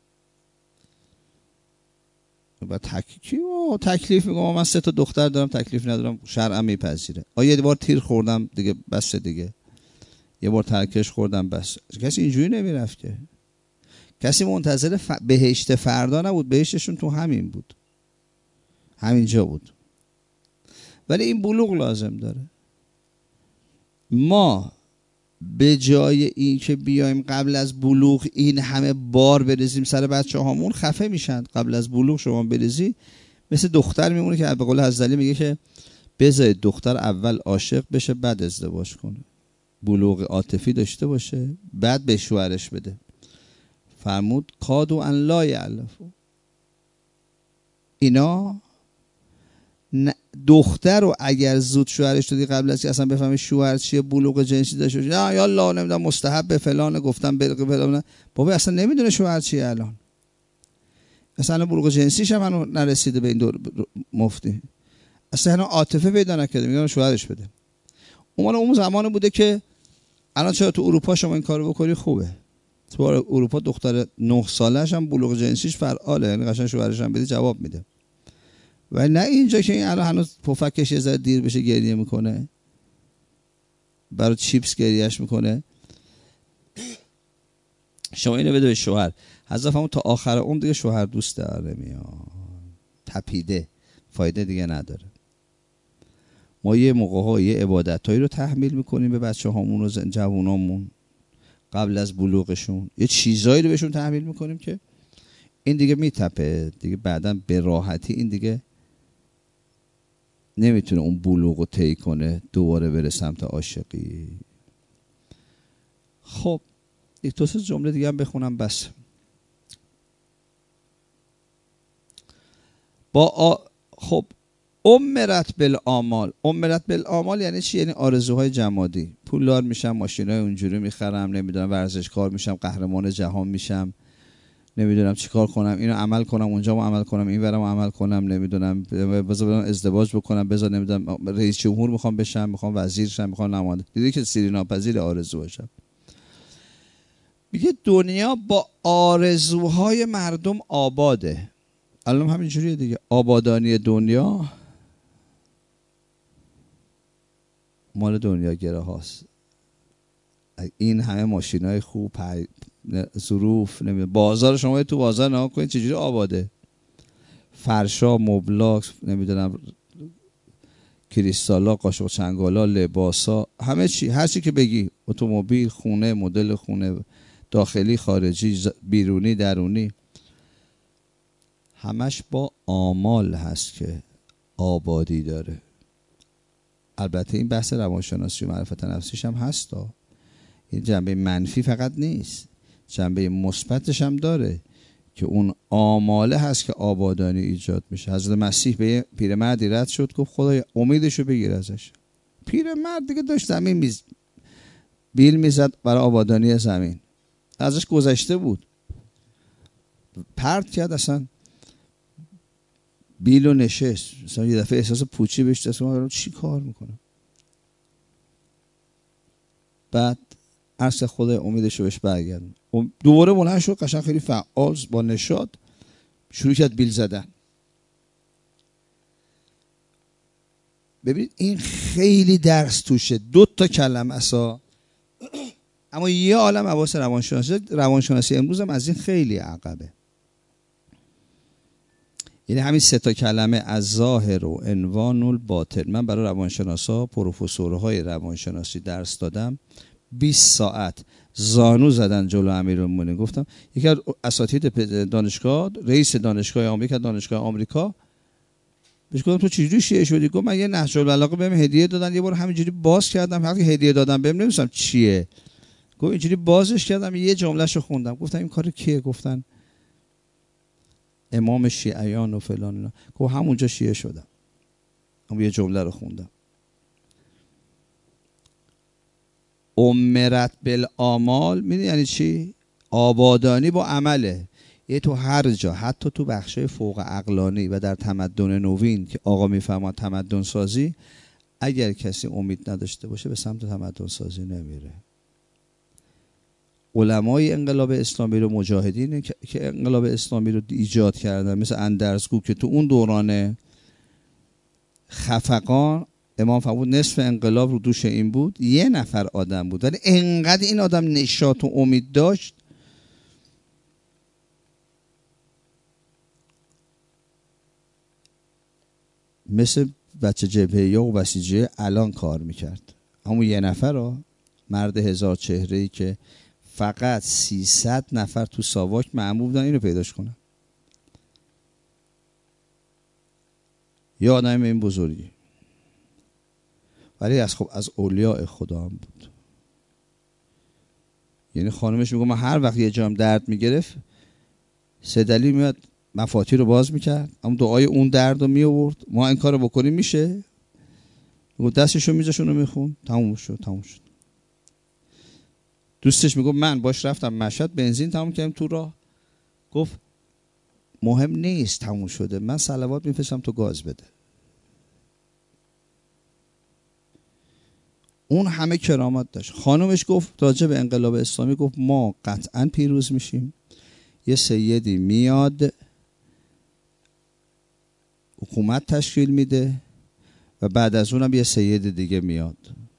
S2: و تکلیف میگم من 3 تا دختر دارم، تکلیف ندارم، شرعا میپذیره. یه بار تیر خوردم دیگه بس، دیگه یه بار ترکش خوردم بس. کسی اینجوری نمیرفت که. کسی منتظر بهشت فردا نبود، بهشتشون تو همین بود، همینجا بود. ولی این بلوغ لازم داره. ما به جای این که بیایم قبل از بلوغ این همه بار بریزیم سر بچه هامون، خفه میشن. قبل از بلوغ شما بریزی مثل دختر میمونه که به قول حضرت میگه که بذارید دختر اول عاشق بشه بعد ازدواج کنه، بلوغ عاطفی داشته باشه بعد به شوهرش بده. فرمود کادو ان لا یعلفو. اینا دختر رو اگر زود شوهرش دادی قبل از که اصلا بفهمی شوهر چیه، بلوغ جنسی داشته باشه، یا الله نمیدونم مستحب فلان گفتم فلان، بابا اصلا نمیدونه شوهر چیه الان، اصلا بلوغ جنسیش هم هنوز نرسیده به این دور مفتی، اصلا عاطفه پیدا نکرده، میگن شوهرش بده. اون زمان بوده که الان چرا تو اروپا شما این کارو بکنی خوبه. تو اروپا دختر 9 سالش هم بلوغ جنسیش فعاله، یعنی قشنگ شوهرش هم بدی جواب میده. و نه اینجا که این الان هنوز پفکش یه ذره دیر بشه گریه میکنه، برای چیپس گریهش میکنه. شما اینو بده به شوهر، حذف همون تا آخر عمر دیگه شوهر دوست داره میاد، تپیده، فایده دیگه نداره. ما یه موقع‌ها یه عبادتایی رو تحمیل میکنیم به بچه هامون و جوونامون قبل از بلوغشون، یه چیزایی رو بهشون تحمیل میکنیم که این دیگه میتپه دیگه، بعداً به راحتی این دیگه نمیتونه اون بلوغ رو طی کنه دوباره بره سمت عاشقی. خب یک 2 جمله دیگه هم بخونم بس. خب امرت بالآمال. امرت بالآمال یعنی چی؟ یعنی آرزوهای جمادی. پولدار میشم، ماشینای اونجوری میخرم، نمیدونم ورزشکار میشم، قهرمان جهان میشم، نمیدونم چیکار کنم، اینو عمل کنم، اونجا عمل کنم، این ورم عمل کنم، نمیدونم بذار ازدواج بکنم، بذار نمیدونم رئیس جمهور میخوام بشم، میخوام وزیر شم، میخوام نماینده. دیدی که سیری ناپذیر آرزو باشم. میگه دنیا با آرزوهای مردم آباده. الان همینجوریه دیگه، آبادانی دنیا مال دنیاگره هاست. این همه ماشینای خوب، ظروف، نمیدونم بازار، شما تو بازار نگاه کنید چجوری آباده، فرشا، مبلاک، نمیدونم کریستالا، قاشق چنگالا، لباسا، همه چی، هر چی که بگی، اتومبیل، خونه، مدل خونه، داخلی، خارجی، بیرونی، درونی، همش با آمال هست که آبادی داره. البته این بحث روانشناسی و معرفت نفسیش هم هست، این جنبه منفی فقط نیست، جنبه مثبتش هم داره که اون آماله هست که آبادانی ایجاد میشه. حضرت مسیح به یه پیرمردی رد شد، گفت خدای امیدشو بگیر ازش. پیرمرد دیگه داشت زمین بیل میزد برای آبادانی زمین، ازش گذشته بود، پرت کرد اصلا بیل و نشست. مثلا یه دفعه احساس پوچی بهش دست، من چی کار میکنم؟ بعد عرض خدای امیدشو بهش برگرد. دوباره بلند شد، قشنگ خیلی فعال با نشاط شروع کرد بیل زدن. ببینید این خیلی درس توشه، 2 کلمه اسا، اما یه عالم حواس روانشناسی امروز هم از این خیلی عقبه. یعنی همین 3 کلمه از ظاهر و عنوان الباطن. من برای روانشناسا، پروفسورهای روانشناسی درس دادم، 20 ساعت زانو زدن جلو امیرالمومنین. گفتم یکی از اساتید دانشگاه، رئیس دانشگاه آمریکا، دانشگاه آمریکا، بهش گفتم تو چجوری شیعه شدی؟ گفت من یه نهج البلاغه بهم هدیه دادن، یه بار همینجوری باز کردم، وقتی هدیه دادم بهم نمی‌دونم چیه، گفت اینجوری بازش کردم یه جملهشو خوندم. گفتم این کار کیه؟ گفتن امام شیعیان و فلان اینا. گفت همونجا شیعه شدم، اما یه جمله رو خوندم. امرت بالاعمال میدونی یعنی چی؟ آبادانی با عمله. یه تو هر جا، حتی تو بخشای فوق عقلانی و در تمدن نوین که آقا میفهمد تمدن سازی، اگر کسی امید نداشته باشه به سمت تمدن سازی نمیره. علمای انقلاب اسلامی رو، مجاهدین که انقلاب اسلامی رو ایجاد کردن، مثل اندرزگو که تو اون دوران خفقان امام فرمود نصف انقلاب رو دوش این بود، 1 نفر آدم بود، ولی انقدر این آدم نشاط و امید داشت مثل بچه جبهه‌ای و بسیجی الان کار میکرد. همون 1 نفر مرد 1000 چهره‌ای که فقط 300 نفر تو ساواک مأمور بودن اینو پیداش کنن. یه آدم این بزرگی، ولی از اولیاء خدا هم بود. یعنی خانمش میگه من هر وقت یه جام درد میگرفت، سیدعلی میاد مفاتیح رو باز میکرد، اما دعای اون درد رو میآورد، ما این کار رو بکنیم میشه؟ میگه دستشو میذاشت اونو میخون، تموم شد. دوستش میگه من باش رفتم مشهد، بنزین تموم کردم تو راه، گفت مهم نیست تموم شده، من صلوات میفرستم تو گاز بده. اون همه کرامت داشت. خانومش گفت راجع به انقلاب اسلامی، گفت ما قطعا پیروز میشیم، یه سیدی میاد حکومت تشکیل میده و بعد از اونم یه سید دیگه میاد.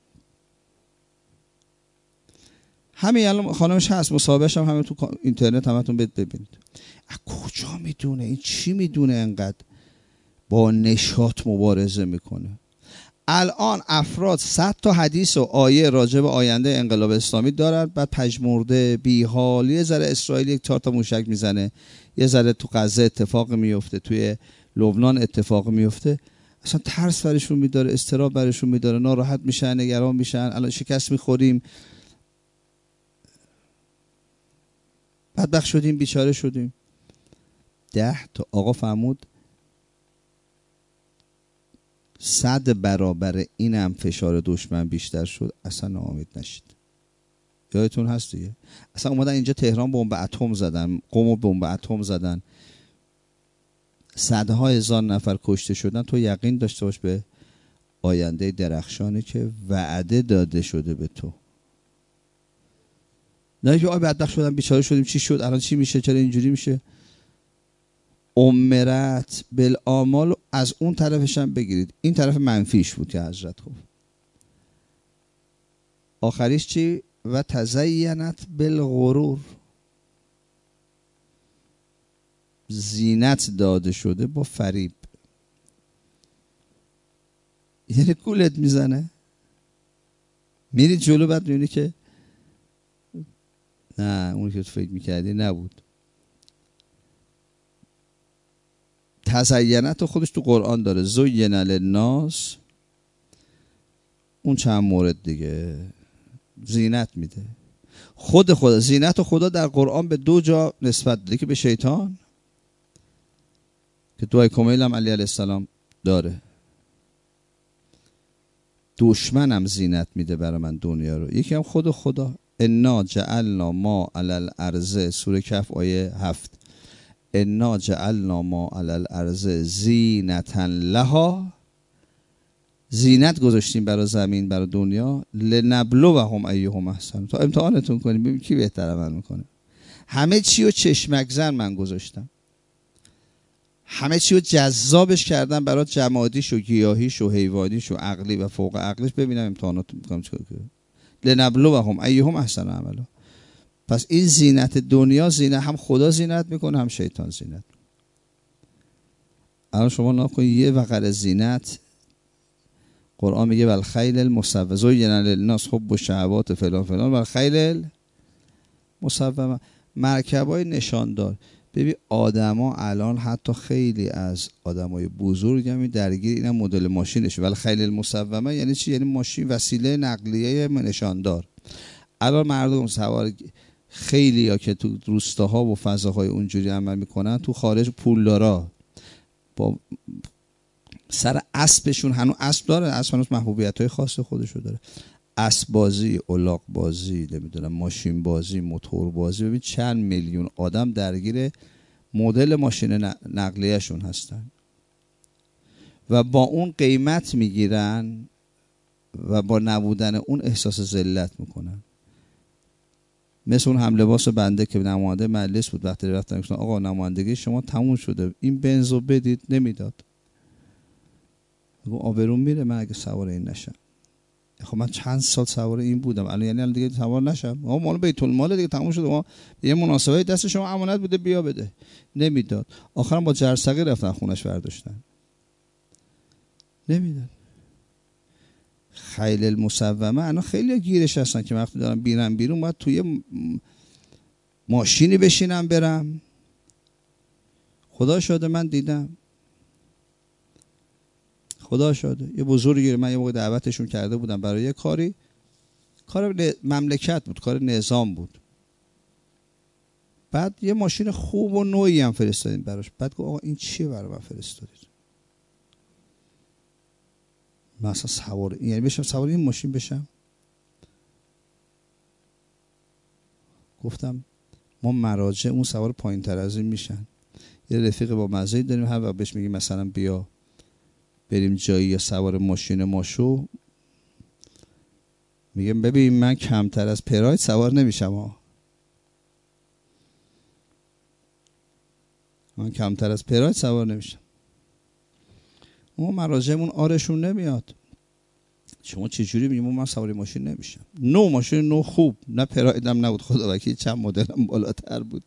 S2: همین الان خانمش هست، مصاحبهش هم همه تو اینترنت همتون ببینید. از کجا میدونه؟ این چی میدونه انقدر با نشاط مبارزه میکنه؟ الان افراد 100 تا حدیث و آیه راجع به آینده انقلاب اسلامی دارن، بعد پژمرده بیحال، یه ذره اسرائیل 4 تا موشک میزنه، یه ذره تو غزه اتفاق میفته، توی لبنان اتفاق میفته، اصلا ترس برشون میداره، اضطراب برشون میداره، ناراحت میشن، نگران میشن، الان شکست میخوریم، بدبخت شدیم، بیچاره شدیم. 10 تا آقا فرمود 100 برابر اینم فشار دشمن بیشتر شد، اصلا ناامید نشید. یادتون هست دیگه، اصلا اومدن اینجا تهران بمب اتم زدن، قم بمب اتم زدن، 100ها هزار نفر کشته شدن. تو یقین داشته باش به آینده درخشانی که وعده داده شده به تو. نه که بدبخت شدن، بیچاره شدیم، چی شد الان، چی میشه، چرا اینجوری میشه؟ امرت بالاعمال از اون طرفش هم بگیرید. این طرف منفیش بود که حضرت گفت. آخریش چی؟ و تزینت بالغرور، زینت داده شده با فریب. یعنی گولت میزنه، میری جلو، بعد میبینی که نه، اون که فکر میکردی نبود. تزینت خودش تو قرآن داره، زین للناس، اون چند مورد دیگه زینت میده. خود خدا، زینت خدا در قرآن به 2 جا نسبت داده که به شیطان که دعای کمیل هم علی علیه السلام داره، دشمنم زینت میده برای من دنیا رو. یکی هم خود خدا، انا جعلنا ما علی الارض، سوره کهف آیه 7، انا جعلنا ما علی الارض زینتا لها، زینت گذاشتیم برای زمین، برای دنیا، لنبلوهم ایهم احسن، تا امتحانتون کنیم ببین کی بهتر عمل میکنه. همه چی رو چشمک زن من گذاشتم، همه چی رو جذابش کردم برای جمادیش و گیاهیش و حیوانیش و عقلی و فوق عقلیش، ببینم امتحاناتون میکنم چیکار کنم. لنبلوهم ایهم احسن عملا. پس این زینت دنیا، زینت هم خدا زینت میکنه هم شیطان زینت. الان شما نکنید یه وقر زینت، قرآن میگه والخیل المسومه زین للناس حب الشهوات فلان فلان والخیل المسومه، مرکبای نشاندار. ببین آدما الان حتی خیلی از آدمای بزرگ هم درگیر این مدل ماشینشه. والخیل المسومه یعنی چی؟ یعنی ماشین، وسیله نقلیه نشاندار. الان مردم سوار خیلی ها که تو روستاها و فضاهای اونجوری عمل میکنن، تو خارج پولدارا با سر اسبشون، هنوز اسب داره، اسب هنوز محبوبیت‌های خاص خودشو داره، اسب بازی، الاغ بازی، نمیدونم ماشین بازی، موتور بازی. ببین چند میلیون آدم درگیر مدل ماشین نقلیه‌شون هستن و با اون قیمت میگیرن و با نبودن اون احساس ذلت میکنن. مثل اون هم لباس بنده که نماینده مجلس بود، وقتی رفتن گفتن آقا نمایندگی شما تموم شده، این بنزو بدید، نمیداد. آبروم میره من اگه سوار این نشم. خب من چند سال سوار این بودم، الان یعنی دیگه سوار نشم؟ ما مال بیت المال دیگه تموم شده، ما یه مناسبه دست شما امانت بوده بیا بده، نمیداد. آخرام با جرثقیل رفتن خونش برداشتن، نمیداد. خیل المسومه الان خیلی گیرش هستن که وقتی دارم بیرم بیرون باید توی ماشینی بشینم برم. خدا شاده من دیدم، خدا شاده یه بزرگی، من یه موقع دعوتشون کرده بودم برای یه کاری، کار مملکت بود، کار نظام بود. بعد یه ماشین خوب و نوعی هم فرستادیم براش. بعد گفت آقا این چیه برای من فرستادید؟ من اصلا سوار، یعنی بشم سوار این ماشین بشم؟ گفتم ما مراجع اون سوار پایین تر از این میشن. یه رفیق با مزه داریم، هر وقت بهش میگیم مثلا بیا بریم جایی یا سوار ماشین ما شو، میگم ببین من کمتر از پراید سوار نمیشم ها، من کمتر از پراید سوار نمیشم. ما مراجعمون آرشون نمیاد. شما چجوری میگیم من سوار ماشین نمیشم؟ نو ماشین نو خوب، نه پرایدم نبود، خدا وکیل چند مدلم بالاتر بود.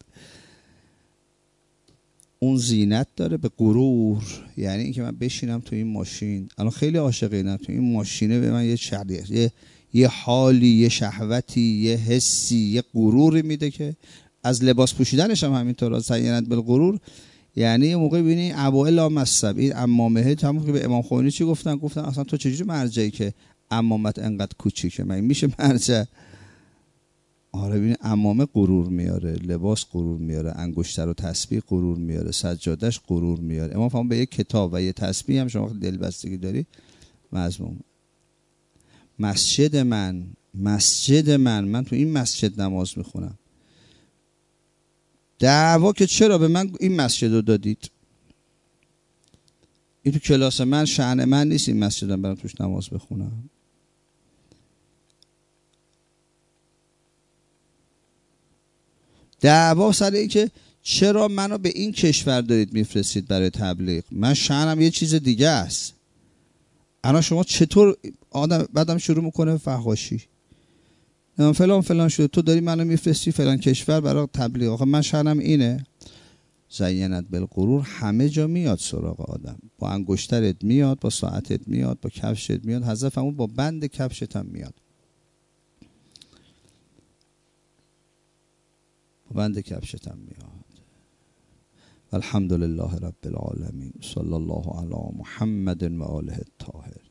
S2: اون زینت داره به غرور، یعنی اینکه من بشینم تو این ماشین. الان خیلی عاشق اینم، تو این ماشینه به من یه شهریه، یه حالی، یه شهوتی، یه حسی، یه غروری میده که از لباس پوشیدنش هم همینطور. زینت بالغرور یعنی یه موقع ببینی ابوال لامصب، این عمامه همون که به امام خمینی چی گفتن اصلا تو چجوری مرجعی که عمامت انقدر کوچیکه؟ من میشه مرجع؟ آره ببین عمامه غرور میاره، لباس غرور میاره، انگشتر و تسبیح غرور میاره، سجادش غرور میاره. امام فهم به یک کتاب و یه تسبیح هم شما دلبستگی داری مضمون. مسجد من تو این مسجد نماز میخونم. دعوا که چرا به من این مسجد رو دادید؟ این تو کلاس من، شأن من نیست این مسجدم برام توش نماز بخونم. دعوا سر این که چرا منو به این کشور دارید میفرستید برای تبلیغ؟ من شأنم یه چیز دیگه است. الان شما چطور آدم بعدم شروع میکنه فحاشی فلان فلان شده، تو داری منو میفرستی فلان کشور برای تبلیغ. آخه من شأنم اینه. زینت بالغرور همه جا میاد سراغ آدم، با انگشترت میاد، با ساعتت میاد، با کفشت میاد، حذف همون با بند کفشت هم میاد، با بند کفشت هم میاد. الحمدلله رب العالمین، صلی الله علی محمد و آله الطاهرین.